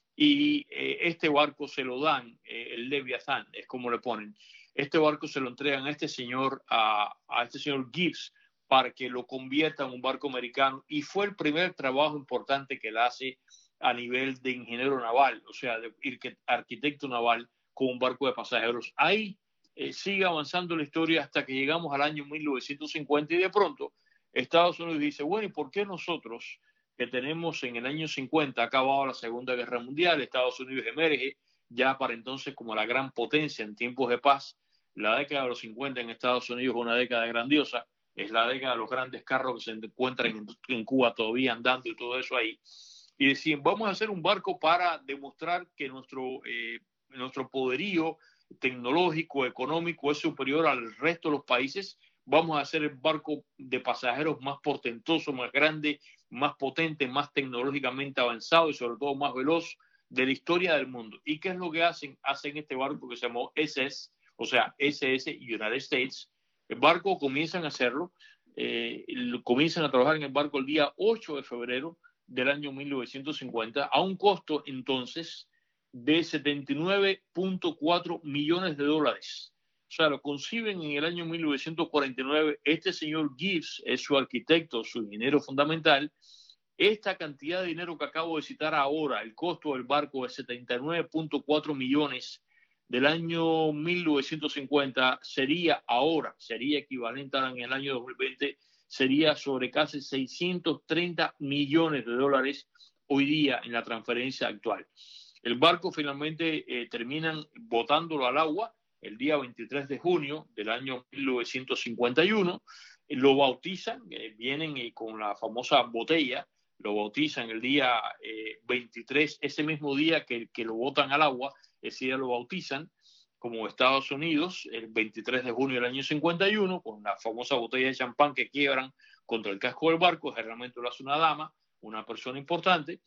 Y eh, este barco se lo dan, eh, el Leviathan, es como le ponen. Este barco se lo entregan a este señor, a, a este señor Gibbs, para que lo convierta en un barco americano. Y fue el primer trabajo importante que él hace a nivel de ingeniero naval, o sea, de arquitecto naval con un barco de pasajeros. Ahí eh, sigue avanzando la historia hasta que llegamos al año mil novecientos cincuenta y de pronto Estados Unidos dice, bueno, ¿y por qué nosotros, que tenemos en el año cincuenta acabado la Segunda Guerra Mundial, Estados Unidos emerge ya para entonces como la gran potencia en tiempos de paz? La década de los cincuenta en Estados Unidos es una década grandiosa, es la década de los grandes carros que se encuentran en, en Cuba todavía andando y todo eso ahí. Y decían, vamos a hacer un barco para demostrar que nuestro, eh, nuestro poderío tecnológico, económico es superior al resto de los países. Vamos a hacer el barco de pasajeros más portentoso, más grande, más potente, más tecnológicamente avanzado y sobre todo más veloz de la historia del mundo. ¿Y qué es lo que hacen? Hacen este barco que se llamó S S, o sea, S S United States. El barco comienzan a hacerlo, eh, comienzan a trabajar en el barco el día ocho de febrero del año mil novecientos cincuenta a un costo entonces de setenta y nueve punto cuatro millones de dólares. O sea, lo conciben en el año mil novecientos cuarenta y nueve. Este señor Gibbs es su arquitecto, su ingeniero fundamental. Esta cantidad de dinero que acabo de citar ahora, el costo del barco es setenta y nueve punto cuatro millones del año mil novecientos cincuenta, sería ahora, sería equivalente en el año dos mil veinte, sería sobre casi seiscientos treinta millones de dólares hoy día en la transferencia actual. El barco finalmente eh, terminan botándolo al agua el día veintitrés de junio del año mil novecientos cincuenta y uno, eh, lo bautizan, eh, vienen eh, con la famosa botella, lo bautizan el día eh, veintitrés, ese mismo día que, que lo botan al agua, ese día lo bautizan como Estados Unidos, el veintitrés de junio del año cincuenta y uno, con la famosa botella de champán que quiebran contra el casco del barco. Generalmente lo hace una dama, una persona importante,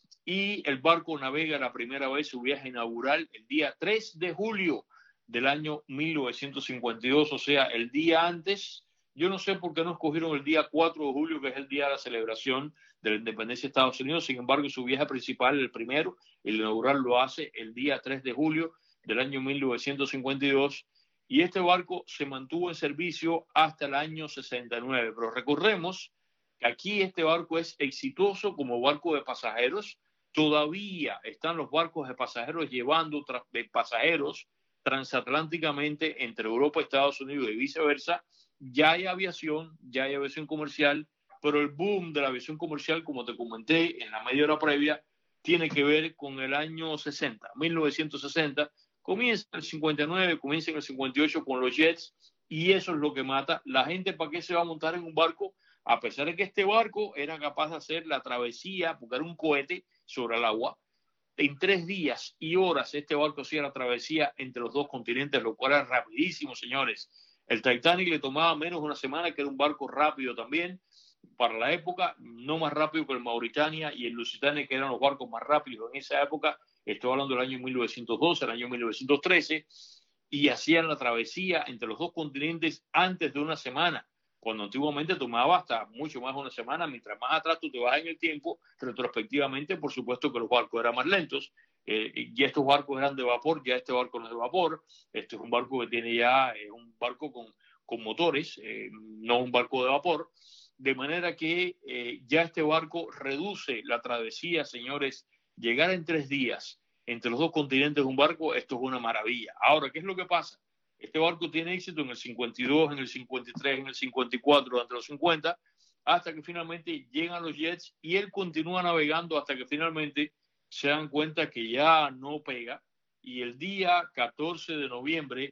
y el barco navega la primera vez su viaje inaugural el día tres de julio del año mil novecientos cincuenta y dos, o sea, el día antes. Yo no sé por qué no escogieron el día cuatro de julio, que es el día de la celebración de la independencia de Estados Unidos. Sin embargo, su viaje principal, el primero, el inaugural, lo hace el día tres de julio del año mil novecientos cincuenta y dos. Y este barco se mantuvo en servicio hasta el año sesenta y nueve. Pero recordemos que aquí este barco es exitoso como barco de pasajeros. Todavía están los barcos de pasajeros llevando de pasajeros transatlánticamente entre Europa y Estados Unidos y viceversa. Ya hay aviación, ya hay aviación comercial, pero el boom de la aviación comercial, como te comenté en la media hora previa, tiene que ver con el año sesenta, mil novecientos sesenta. Comienza en el cincuenta y nueve, comienza en el cincuenta y ocho con los jets, y eso es lo que mata. La gente, ¿para qué se va a montar en un barco? A pesar de que este barco era capaz de hacer la travesía, porque era un cohete sobre el agua, en tres días y horas este barco hacía la travesía entre los dos continentes, lo cual era rapidísimo, señores. El Titanic le tomaba menos de una semana, que era un barco rápido también para la época, no más rápido que el Mauritania y el Lusitania, que eran los barcos más rápidos en esa época. Estoy hablando del año mil novecientos doce, el año mil novecientos trece, y hacían la travesía entre los dos continentes antes de una semana, cuando antiguamente tomaba hasta mucho más de una semana. Mientras más atrás tú te vas en el tiempo, retrospectivamente, por supuesto que los barcos eran más lentos, eh, y estos barcos eran de vapor. Ya este barco no es de vapor, este es un barco que tiene ya eh, un barco con, con motores, eh, no un barco de vapor, de manera que eh, ya este barco reduce la travesía, señores. Llegar en tres días entre los dos continentes de un barco, esto es una maravilla. Ahora, ¿qué es lo que pasa? Este barco tiene éxito en el cincuenta y dos, en el cincuenta y tres, en el cincuenta y cuatro, durante los cincuenta, hasta que finalmente llegan los jets y él continúa navegando hasta que finalmente se dan cuenta que ya no pega. Y el día catorce de noviembre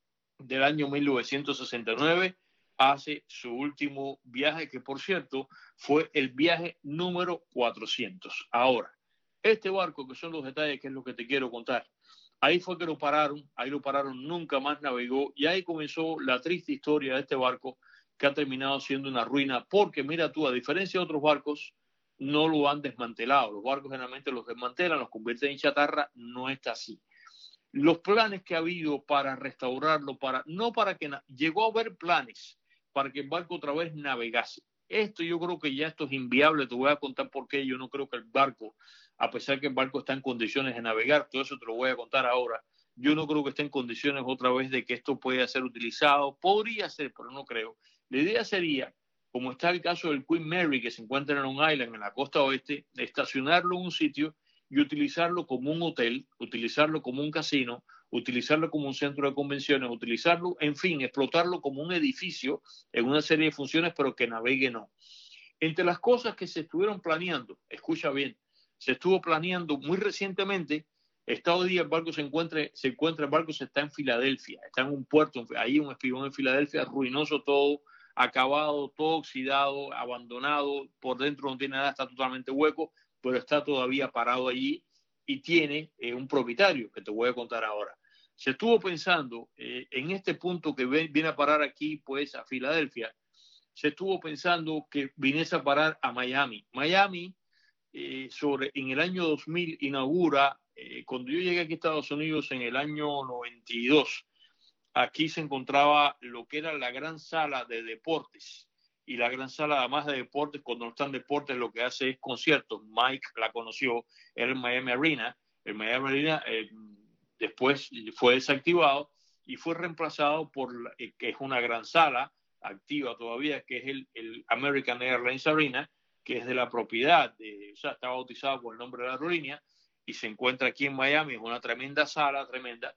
del año mil novecientos sesenta y nueve hace su último viaje, que por cierto fue el viaje número cuatrocientos. Ahora, este barco, que son los detalles, que es lo que te quiero contar, ahí fue que lo pararon, ahí lo pararon, nunca más navegó, y ahí comenzó la triste historia de este barco, que ha terminado siendo una ruina, porque mira tú, a diferencia de otros barcos, no lo han desmantelado. Los barcos generalmente los desmantelan, los convierten en chatarra. No está así. Los planes que ha habido para restaurarlo, para no para que llegó a haber planes para que el barco otra vez navegase. Esto yo creo que ya esto es inviable. Te voy a contar por qué. Yo no creo que el barco, a pesar que el barco está en condiciones de navegar, todo eso te lo voy a contar ahora, yo no creo que esté en condiciones otra vez de que esto pueda ser utilizado. Podría ser, pero no creo. La idea sería, como está el caso del Queen Mary, que se encuentra en Long Island, en la costa oeste, estacionarlo en un sitio y utilizarlo como un hotel, utilizarlo como un casino, utilizarlo como un centro de convenciones, utilizarlo, en fin, explotarlo como un edificio en una serie de funciones, pero que navegue no. Entre las cosas que se estuvieron planeando, escucha bien, se estuvo planeando muy recientemente. Está hoy día el barco se encuentra, se encuentra el barco se está en Filadelfia, está en un puerto, ahí un espigón en Filadelfia, ruinoso todo, acabado, todo oxidado, abandonado, por dentro no tiene nada, está totalmente hueco, pero está todavía parado allí y tiene eh, un propietario que te voy a contar ahora. Se estuvo pensando eh, en este punto que ven, viene a parar aquí, pues a Filadelfia, se estuvo pensando que viniese a parar a Miami. Miami, eh, sobre, en el año dos mil inaugura, eh, cuando yo llegué aquí a Estados Unidos en el año noventa y dos, aquí se encontraba lo que era la gran sala de deportes. Y la gran sala, además de deportes, cuando no están deportes, lo que hace es conciertos. Mike la conoció, era el Miami Arena. El Miami Arena eh, después fue desactivado y fue reemplazado por, eh, que es una gran sala activa todavía, que es el, el American Airlines Arena, que es de la propiedad, de, o sea, está bautizado por el nombre de la aerolínea y se encuentra aquí en Miami. Es una tremenda sala, tremenda,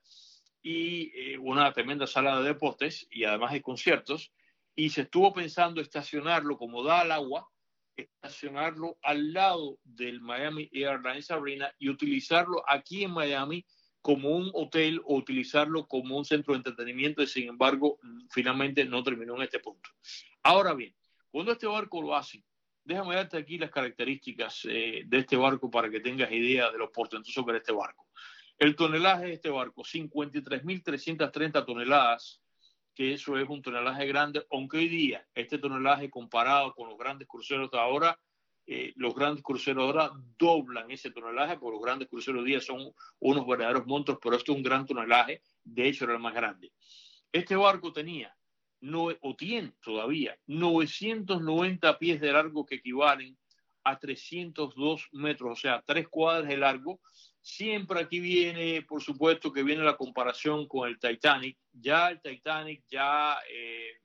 y eh, una tremenda sala de deportes y además de conciertos. Y se estuvo pensando estacionarlo, como da al agua, estacionarlo al lado del Miami Airlines Arena y utilizarlo aquí en Miami como un hotel o utilizarlo como un centro de entretenimiento. Y sin embargo, finalmente no terminó en este punto. Ahora bien, cuando este barco lo hace, déjame darte aquí las características eh, de este barco para que tengas idea de los portentosos de este barco. El tonelaje de este barco, cincuenta y tres mil trescientas treinta toneladas, que eso es un tonelaje grande, aunque hoy día este tonelaje comparado con los grandes cruceros de ahora, eh, los grandes cruceros ahora doblan ese tonelaje, porque los grandes cruceros hoy día son unos verdaderos monstruos, pero esto es un gran tonelaje, de hecho era el más grande. Este barco tenía, no, o tiene todavía, novecientos noventa pies de largo, que equivalen a trescientos dos metros, o sea, tres cuadras de largo. Siempre aquí viene, por supuesto, que viene la comparación con el Titanic. Ya el Titanic ya, eh,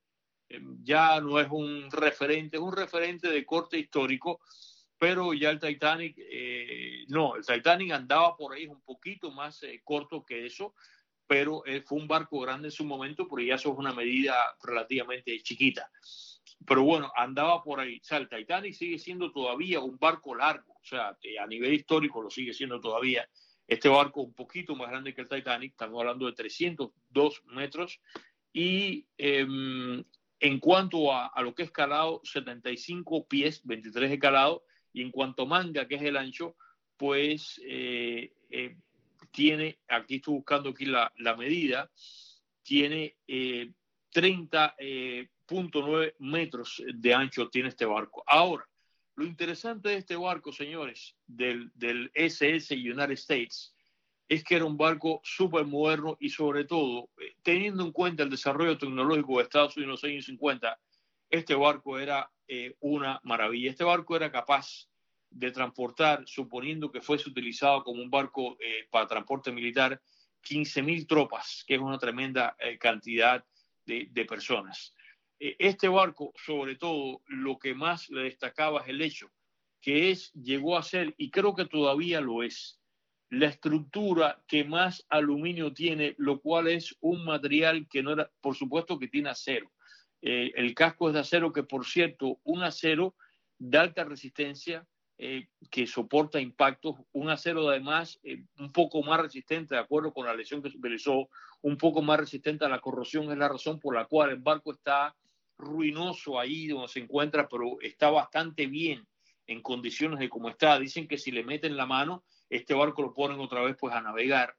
ya no es un referente, es un referente de corte histórico, pero ya el Titanic, eh, no, el Titanic andaba por ahí, es un poquito más eh, corto que eso, pero eh, fue un barco grande en su momento, pero ya eso es una medida relativamente chiquita. Pero bueno, andaba por ahí. O sea, el Titanic sigue siendo todavía un barco largo. O sea, a nivel histórico lo sigue siendo todavía. Este barco un poquito más grande que el Titanic. Estamos hablando de trescientos dos metros. Y eh, en cuanto a, a lo que es calado, setenta y cinco pies, veintitrés de calado. Y en cuanto a manga, que es el ancho, pues eh, eh, tiene, aquí estoy buscando aquí la, la medida, tiene... Eh, treinta punto nueve metros de ancho tiene este barco. Ahora, lo interesante de este barco, señores, del, del S S United States, es que era un barco súper moderno y sobre todo, teniendo en cuenta el desarrollo tecnológico de Estados Unidos en los años cincuenta, este barco era eh, una maravilla. Este barco era capaz de transportar, suponiendo que fuese utilizado como un barco eh, para transporte militar, quince mil tropas, que es una tremenda eh, cantidad de, de personas. Eh, este barco, sobre todo, lo que más le destacaba es el hecho que es, llegó a ser, y creo que todavía lo es, la estructura que más aluminio tiene, lo cual es un material que no era, por supuesto que tiene acero. Eh, el casco es de acero, que por cierto, un acero de alta resistencia, eh, que soporta impactos, un acero además eh, un poco más resistente, de acuerdo con la lesión que se utilizó, un poco más resistente a la corrosión, es la razón por la cual el barco está ruinoso ahí donde se encuentra, pero está bastante bien en condiciones de cómo está. Dicen que si le meten la mano, este barco lo ponen otra vez pues a navegar.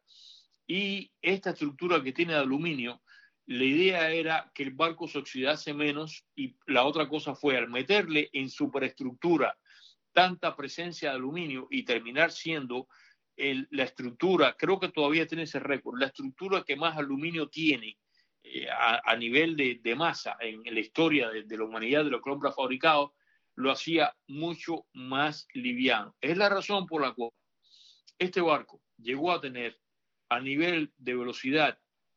Y esta estructura que tiene de aluminio, la idea era que el barco se oxidase menos, y la otra cosa fue, al meterle en superestructura tanta presencia de aluminio y terminar siendo el, la estructura, creo que todavía tiene ese récord, la estructura que más aluminio tiene eh, a, a nivel de, de masa en, en la historia de, de la humanidad, de lo que el hombre ha fabricado, lo hacía mucho más liviano. Es la razón por la cual este barco llegó a tener, a nivel de velocidad,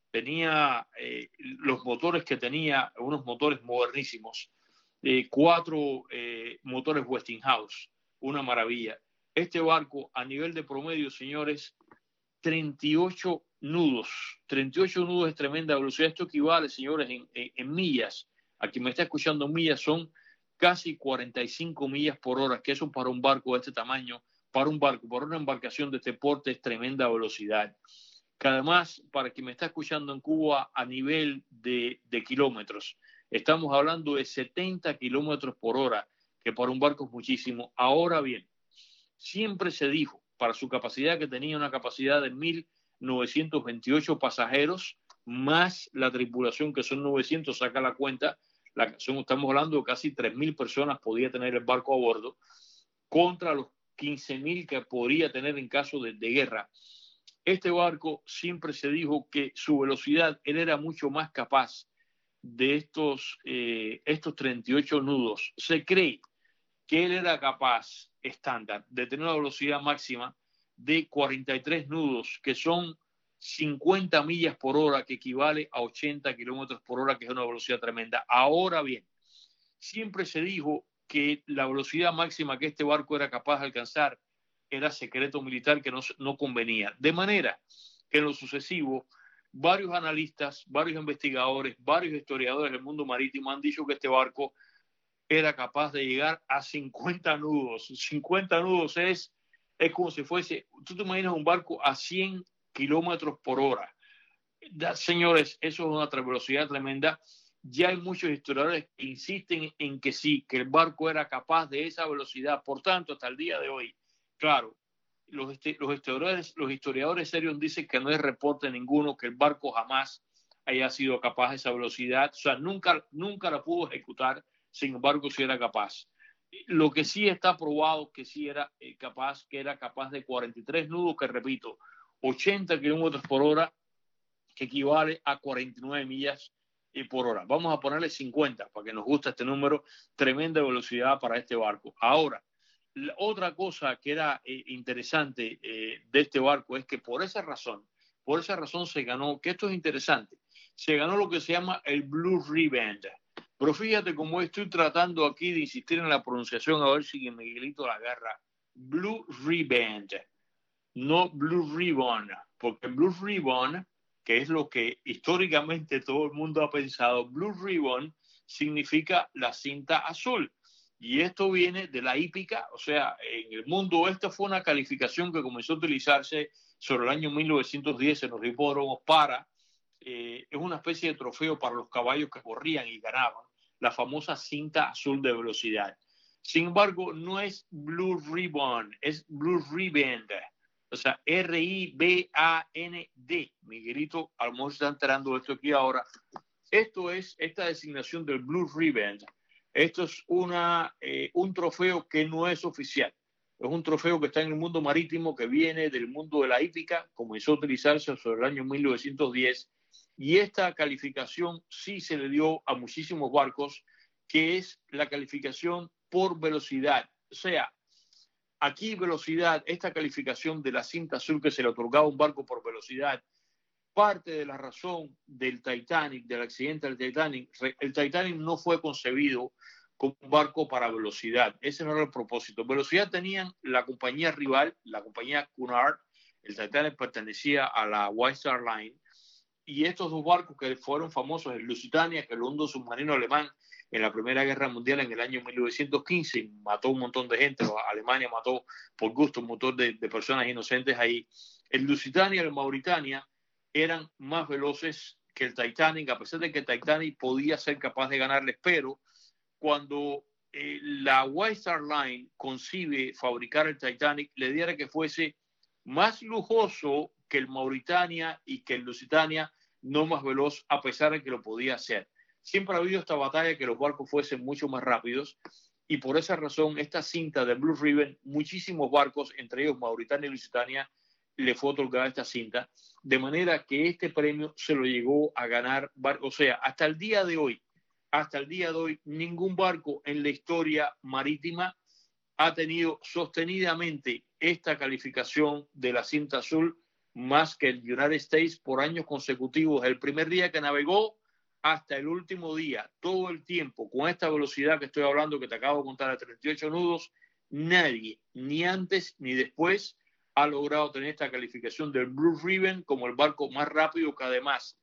tenía eh, los motores que tenía, unos motores modernísimos, eh, cuatro eh, motores Westinghouse, una maravilla. Este barco, a nivel de promedio, señores, treinta y ocho nudos. treinta y ocho nudos es tremenda velocidad. Esto equivale, señores, en, en, en millas. A quien me está escuchando, millas son casi cuarenta y cinco millas por hora, que eso para un barco de este tamaño, para un barco, para una embarcación de este porte, es tremenda velocidad. Que además, para quien me está escuchando en Cuba, a nivel de, de kilómetros, estamos hablando de setenta kilómetros por hora, que para un barco es muchísimo. Ahora bien, siempre se dijo, para su capacidad, que tenía una capacidad de mil novecientos veintiocho pasajeros, más la tripulación, que son novecientos, saca la cuenta, la, son, estamos hablando de casi tres mil personas podía tener el barco a bordo, contra los quince mil que podría tener en caso de, de guerra. Este barco siempre se dijo que su velocidad, él era mucho más capaz de estos, eh, estos treinta y ocho nudos. Se cree que él era capaz, estándar, de tener una velocidad máxima de cuarenta y tres nudos, que son cincuenta millas por hora, que equivale a ochenta kilómetros por hora, que es una velocidad tremenda. Ahora bien, siempre se dijo que la velocidad máxima que este barco era capaz de alcanzar era secreto militar, que no, no convenía. De manera que en lo sucesivo, varios analistas, varios investigadores, varios historiadores del mundo marítimo han dicho que este barco era capaz de llegar a cincuenta nudos. cincuenta nudos es, es como si fuese, tú te imaginas un barco a cien kilómetros por hora. Da, señores, eso es una velocidad tremenda. Ya hay muchos historiadores que insisten en que sí, que el barco era capaz de esa velocidad. Por tanto, hasta el día de hoy, claro, los, los, historiadores, los historiadores serios dicen que no hay reporte ninguno que el barco jamás haya sido capaz de esa velocidad. O sea, nunca, nunca la pudo ejecutar, sin embargo, sí era capaz. Lo que sí está probado que sí era eh, capaz, que era capaz de cuarenta y tres nudos, que repito, ochenta kilómetros por hora, que equivale a cuarenta y nueve millas por hora. Vamos a ponerle cincuenta para que nos guste este número. Tremenda velocidad para este barco. Ahora, la otra cosa que era eh, interesante eh, de este barco es que por esa razón, por esa razón se ganó, que esto es interesante, se ganó lo que se llama el Blue Ribbon. Pero fíjate cómo estoy tratando aquí de insistir en la pronunciación, a ver si Miguelito la agarra. Blue Ribbon, no Blue Ribbon, porque Blue Ribbon, que es lo que históricamente todo el mundo ha pensado, Blue Ribbon significa la cinta azul. Y esto viene de la hípica, o sea, en el mundo esta fue una calificación que comenzó a utilizarse sobre el año mil novecientos diez en los hipódromos para, eh, es una especie de trofeo para los caballos que corrían y ganaban, la famosa cinta azul de velocidad. Sin embargo, no es Blue Ribbon, es Blue Ribbon. O sea, R I B A N D. Miguelito, a lo mejor se está enterando de esto aquí ahora. Esto es, esta designación del Blue Ribbon, esto es una, eh, un trofeo que no es oficial. Es un trofeo que está en el mundo marítimo, que viene del mundo de la hípica, comenzó a utilizarse sobre el año mil novecientos diez, y esta calificación sí se le dio a muchísimos barcos, que es la calificación por velocidad. O sea, aquí velocidad, esta calificación de la cinta azul que se le otorgaba a un barco por velocidad, parte de la razón del Titanic, del accidente del Titanic, el Titanic no fue concebido como un barco para velocidad. Ese no era el propósito. Velocidad tenían la compañía rival, la compañía Cunard. El Titanic pertenecía a la White Star Line. Y estos dos barcos que fueron famosos, el Lusitania, que lo hundió un submarino alemán en la Primera Guerra Mundial en el año mil novecientos quince, y mató un montón de gente. Alemania mató por gusto un montón de, de personas inocentes ahí. El Lusitania y el Mauritania eran más veloces que el Titanic, a pesar de que el Titanic podía ser capaz de ganarles, pero cuando eh, la White Star Line concibe fabricar el Titanic, le diera que fuese más lujoso que el Mauritania y que el Lusitania, no más veloz, a pesar de que lo podía hacer. Siempre ha habido esta batalla que los barcos fuesen mucho más rápidos, y por esa razón esta cinta de Blue Ribbon, muchísimos barcos, entre ellos Mauritania y Lusitania, le fue otorgada esta cinta, de manera que este premio se lo llegó a ganar, o sea, hasta el día de hoy, hasta el día de hoy, ningún barco en la historia marítima ha tenido sostenidamente esta calificación de la cinta azul más que el United States por años consecutivos, el primer día que navegó hasta el último día, todo el tiempo, con esta velocidad que estoy hablando, que te acabo de contar, a treinta y ocho nudos, nadie, ni antes ni después, ha logrado tener esta calificación del Blue Ribbon como el barco más rápido, que además,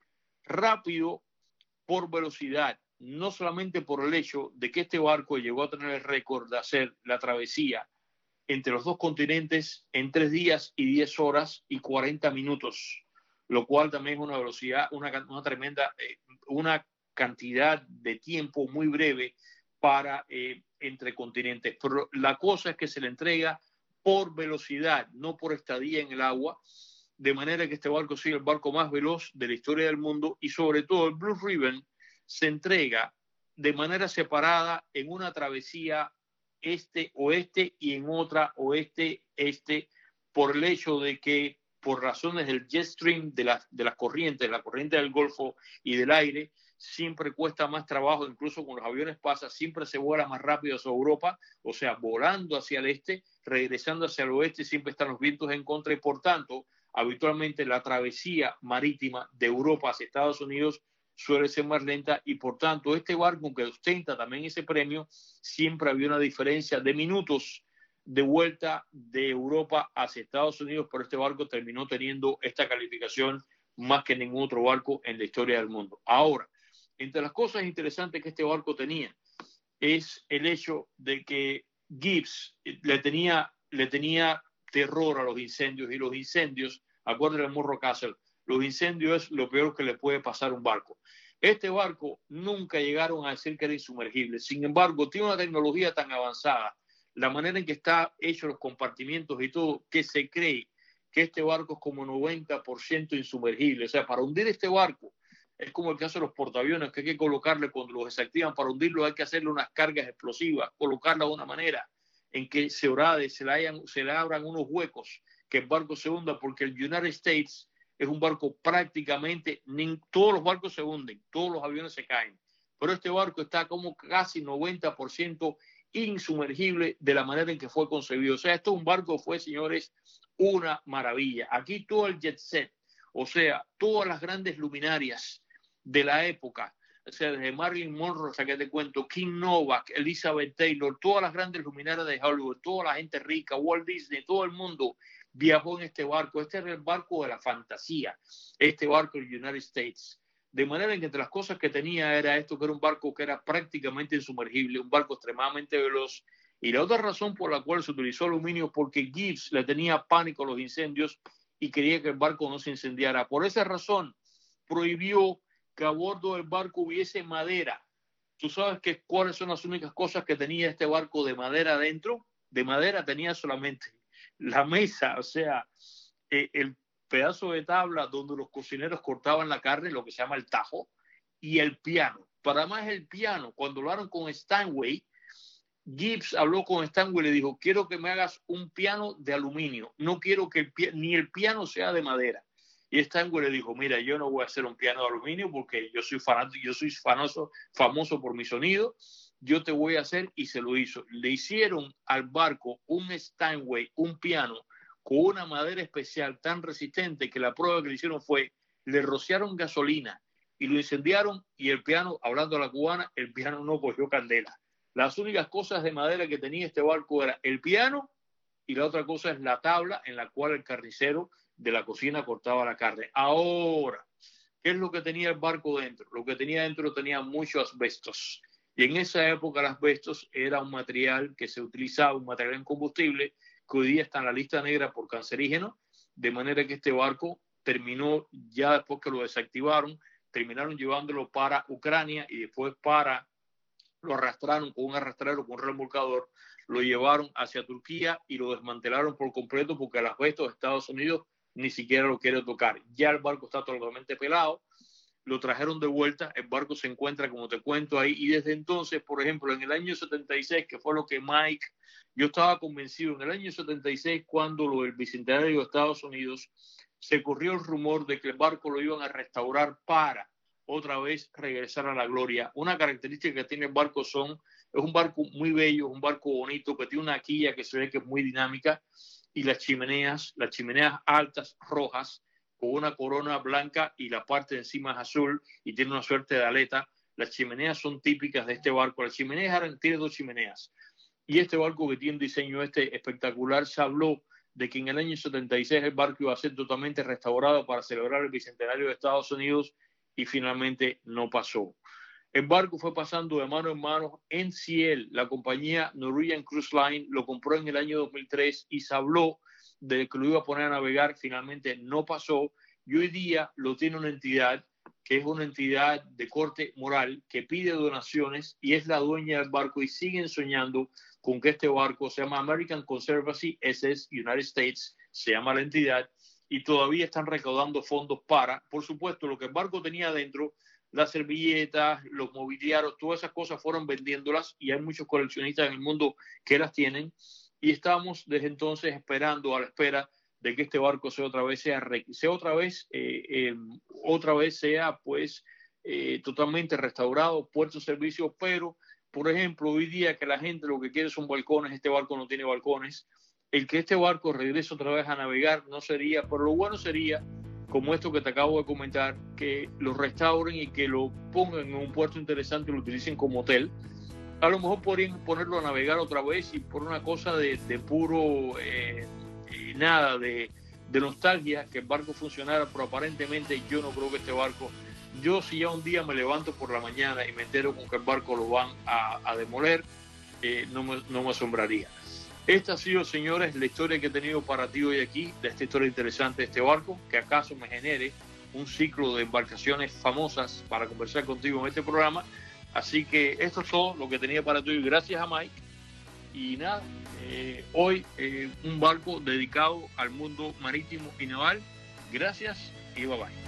rápido por velocidad, no solamente por el hecho de que este barco llegó a tener el récord de hacer la travesía entre los dos continentes en tres días y diez horas y cuarenta minutos, lo cual también es una velocidad, una, una tremenda, eh, una cantidad de tiempo muy breve para eh, entre continentes. Pero la cosa es que se le entrega por velocidad, no por estadía en el agua, de manera que este barco sigue el barco más veloz de la historia del mundo, y sobre todo el Blue Ribbon se entrega de manera separada en una travesía este-oeste y en otra oeste-este, por el hecho de que por razones del jet stream, de las, de las corrientes, la corriente del Golfo y del aire, siempre cuesta más trabajo, incluso con los aviones pasa, siempre se vuela más rápido hacia Europa, o sea, volando hacia el este, regresando hacia el oeste, siempre están los vientos en contra, y por tanto, habitualmente la travesía marítima de Europa hacia Estados Unidos suele ser más lenta, y por tanto este barco, que ostenta también ese premio, siempre había una diferencia de minutos de vuelta de Europa hacia Estados Unidos, pero este barco terminó teniendo esta calificación más que ningún otro barco en la historia del mundo. Ahora, entre las cosas interesantes que este barco tenía es el hecho de que Gibbs le tenía, le tenía terror a los incendios, y los incendios, acuérdense del Morro Castle, los incendios es lo peor que le puede pasar a un barco. Este barco nunca llegaron a decir que era insumergible. Sin embargo, tiene una tecnología tan avanzada, la manera en que está hecho los compartimientos y todo, que se cree que este barco es como noventa por ciento insumergible. O sea, para hundir este barco, es como el caso de los portaaviones, que hay que colocarle, cuando los desactivan, para hundirlo hay que hacerle unas cargas explosivas, colocarla de una manera en que se orade, se le, hayan, se le abran unos huecos, que el barco se hunda, porque el United States es un barco prácticamente, ni, todos los barcos se hunden, todos los aviones se caen, pero este barco está como casi noventa por ciento insumergible de la manera en que fue concebido. O sea, esto un barco fue, señores, una maravilla. Aquí todo el jet set, o sea, todas las grandes luminarias de la época, o sea, desde Marilyn Monroe, o sea, que te cuento, King Novak, Elizabeth Taylor, todas las grandes luminarias de Hollywood, toda la gente rica, Walt Disney, todo el mundo viajó en este barco. Este era el barco de la fantasía, este barco del United States. De manera en que entre las cosas que tenía era esto, que era un barco que era prácticamente insumergible, un barco extremadamente veloz. Y la otra razón por la cual se utilizó aluminio, porque Gibbs le tenía pánico a los incendios y quería que el barco no se incendiara. Por esa razón prohibió que a bordo del barco hubiese madera. ¿Tú sabes que cuáles son las únicas cosas que tenía este barco de madera adentro? De madera tenía solamente la mesa, o sea, eh, el pedazo de tabla donde los cocineros cortaban la carne, lo que se llama el tajo, y el piano. Para más el piano, cuando hablaron con Steinway, Gibbs habló con Steinway y le dijo, quiero que me hagas un piano de aluminio, no quiero que el pi- ni el piano sea de madera. Y Steinway le dijo, mira, yo no voy a hacer un piano de aluminio porque yo soy fanático, yo soy famoso, famoso por mi sonido, yo te voy a hacer, y se lo hizo. Le hicieron al barco un Steinway, un piano con una madera especial tan resistente que la prueba que le hicieron fue, le rociaron gasolina y lo incendiaron, y el piano, hablando a la cubana, el piano no cogió candela. Las únicas cosas de madera que tenía este barco era el piano, y la otra cosa es la tabla en la cual el carnicero de la cocina cortaba la carne. Ahora, ¿qué es lo que tenía el barco dentro? Lo que tenía dentro tenía muchos asbestos. Y en esa época el asbestos era un material que se utilizaba, un material en combustible, que hoy día está en la lista negra por cancerígeno, de manera que este barco terminó, ya después que lo desactivaron, terminaron llevándolo para Ucrania y después para, lo arrastraron con un arrastrero, con un remolcador, lo llevaron hacia Turquía y lo desmantelaron por completo porque el asbesto de Estados Unidos ni siquiera lo quiere tocar. Ya el barco está totalmente pelado, lo trajeron de vuelta, el barco se encuentra, como te cuento, ahí, y desde entonces, por ejemplo, en el año setenta y seis, que fue lo que Mike, yo estaba convencido, en el año setenta y seis, cuando lo del Bicentenario de Estados Unidos, se corrió el rumor de que el barco lo iban a restaurar para otra vez regresar a la gloria. Una característica que tiene el barco son, es un barco muy bello, un barco bonito, que tiene una quilla que se ve que es muy dinámica, y las chimeneas, las chimeneas altas, rojas, con una corona blanca y la parte de encima es azul y tiene una suerte de aleta. Las chimeneas son típicas de este barco. Las chimeneas tiene dos chimeneas. Y este barco, que tiene un diseño este espectacular, se habló de que en el año setenta y seis el barco iba a ser totalmente restaurado para celebrar el Bicentenario de Estados Unidos, y finalmente no pasó. El barco fue pasando de mano en mano. N C L, la compañía Norwegian Cruise Line, lo compró en el año dos mil tres y se habló de que lo iba a poner a navegar, finalmente no pasó, y hoy día lo tiene una entidad que es una entidad de corte moral que pide donaciones y es la dueña del barco, y siguen soñando con que este barco se llama American Conservancy S S United States, se llama la entidad, y todavía están recaudando fondos para, por supuesto, lo que el barco tenía adentro, las servilletas, los mobiliarios, todas esas cosas fueron vendiéndolas, y hay muchos coleccionistas en el mundo que las tienen. Y estamos desde entonces esperando, a la espera de que este barco sea otra vez, sea, sea otra vez, eh, eh, otra vez sea pues eh, totalmente restaurado, puerto de servicio. Pero, por ejemplo, hoy día que la gente lo que quiere son balcones, este barco no tiene balcones. El que este barco regrese otra vez a navegar no sería, pero lo bueno sería, como esto que te acabo de comentar, que lo restauren y que lo pongan en un puerto interesante y lo utilicen como hotel. A lo mejor podrían ponerlo a navegar otra vez, y por una cosa de, de puro eh, eh, nada, de, de nostalgia, que el barco funcionara, pero aparentemente yo no creo que este barco, yo si ya un día me levanto por la mañana y me entero con que el barco lo van a, a demoler, eh, no, me, no me asombraría. Esta ha sido, señores, la historia que he tenido para ti hoy aquí, de esta historia interesante de este barco, que acaso me genere un ciclo de embarcaciones famosas para conversar contigo en este programa. Así que esto es todo lo que tenía para ti. Gracias a Mike. Y nada, eh, hoy eh, un barco dedicado al mundo marítimo y naval. Gracias y bye bye.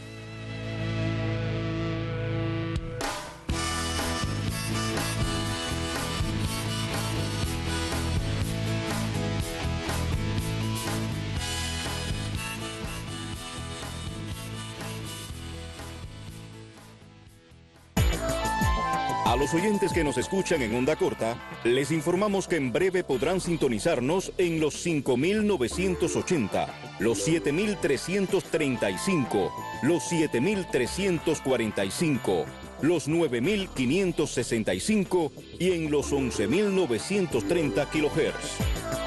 A los oyentes que nos escuchan en onda corta, les informamos que en breve podrán sintonizarnos en los cinco mil novecientos ochenta, los siete mil trescientos treinta y cinco, los siete mil trescientos cuarenta y cinco, los nueve mil quinientos sesenta y cinco y en los once mil novecientos treinta kilohertz.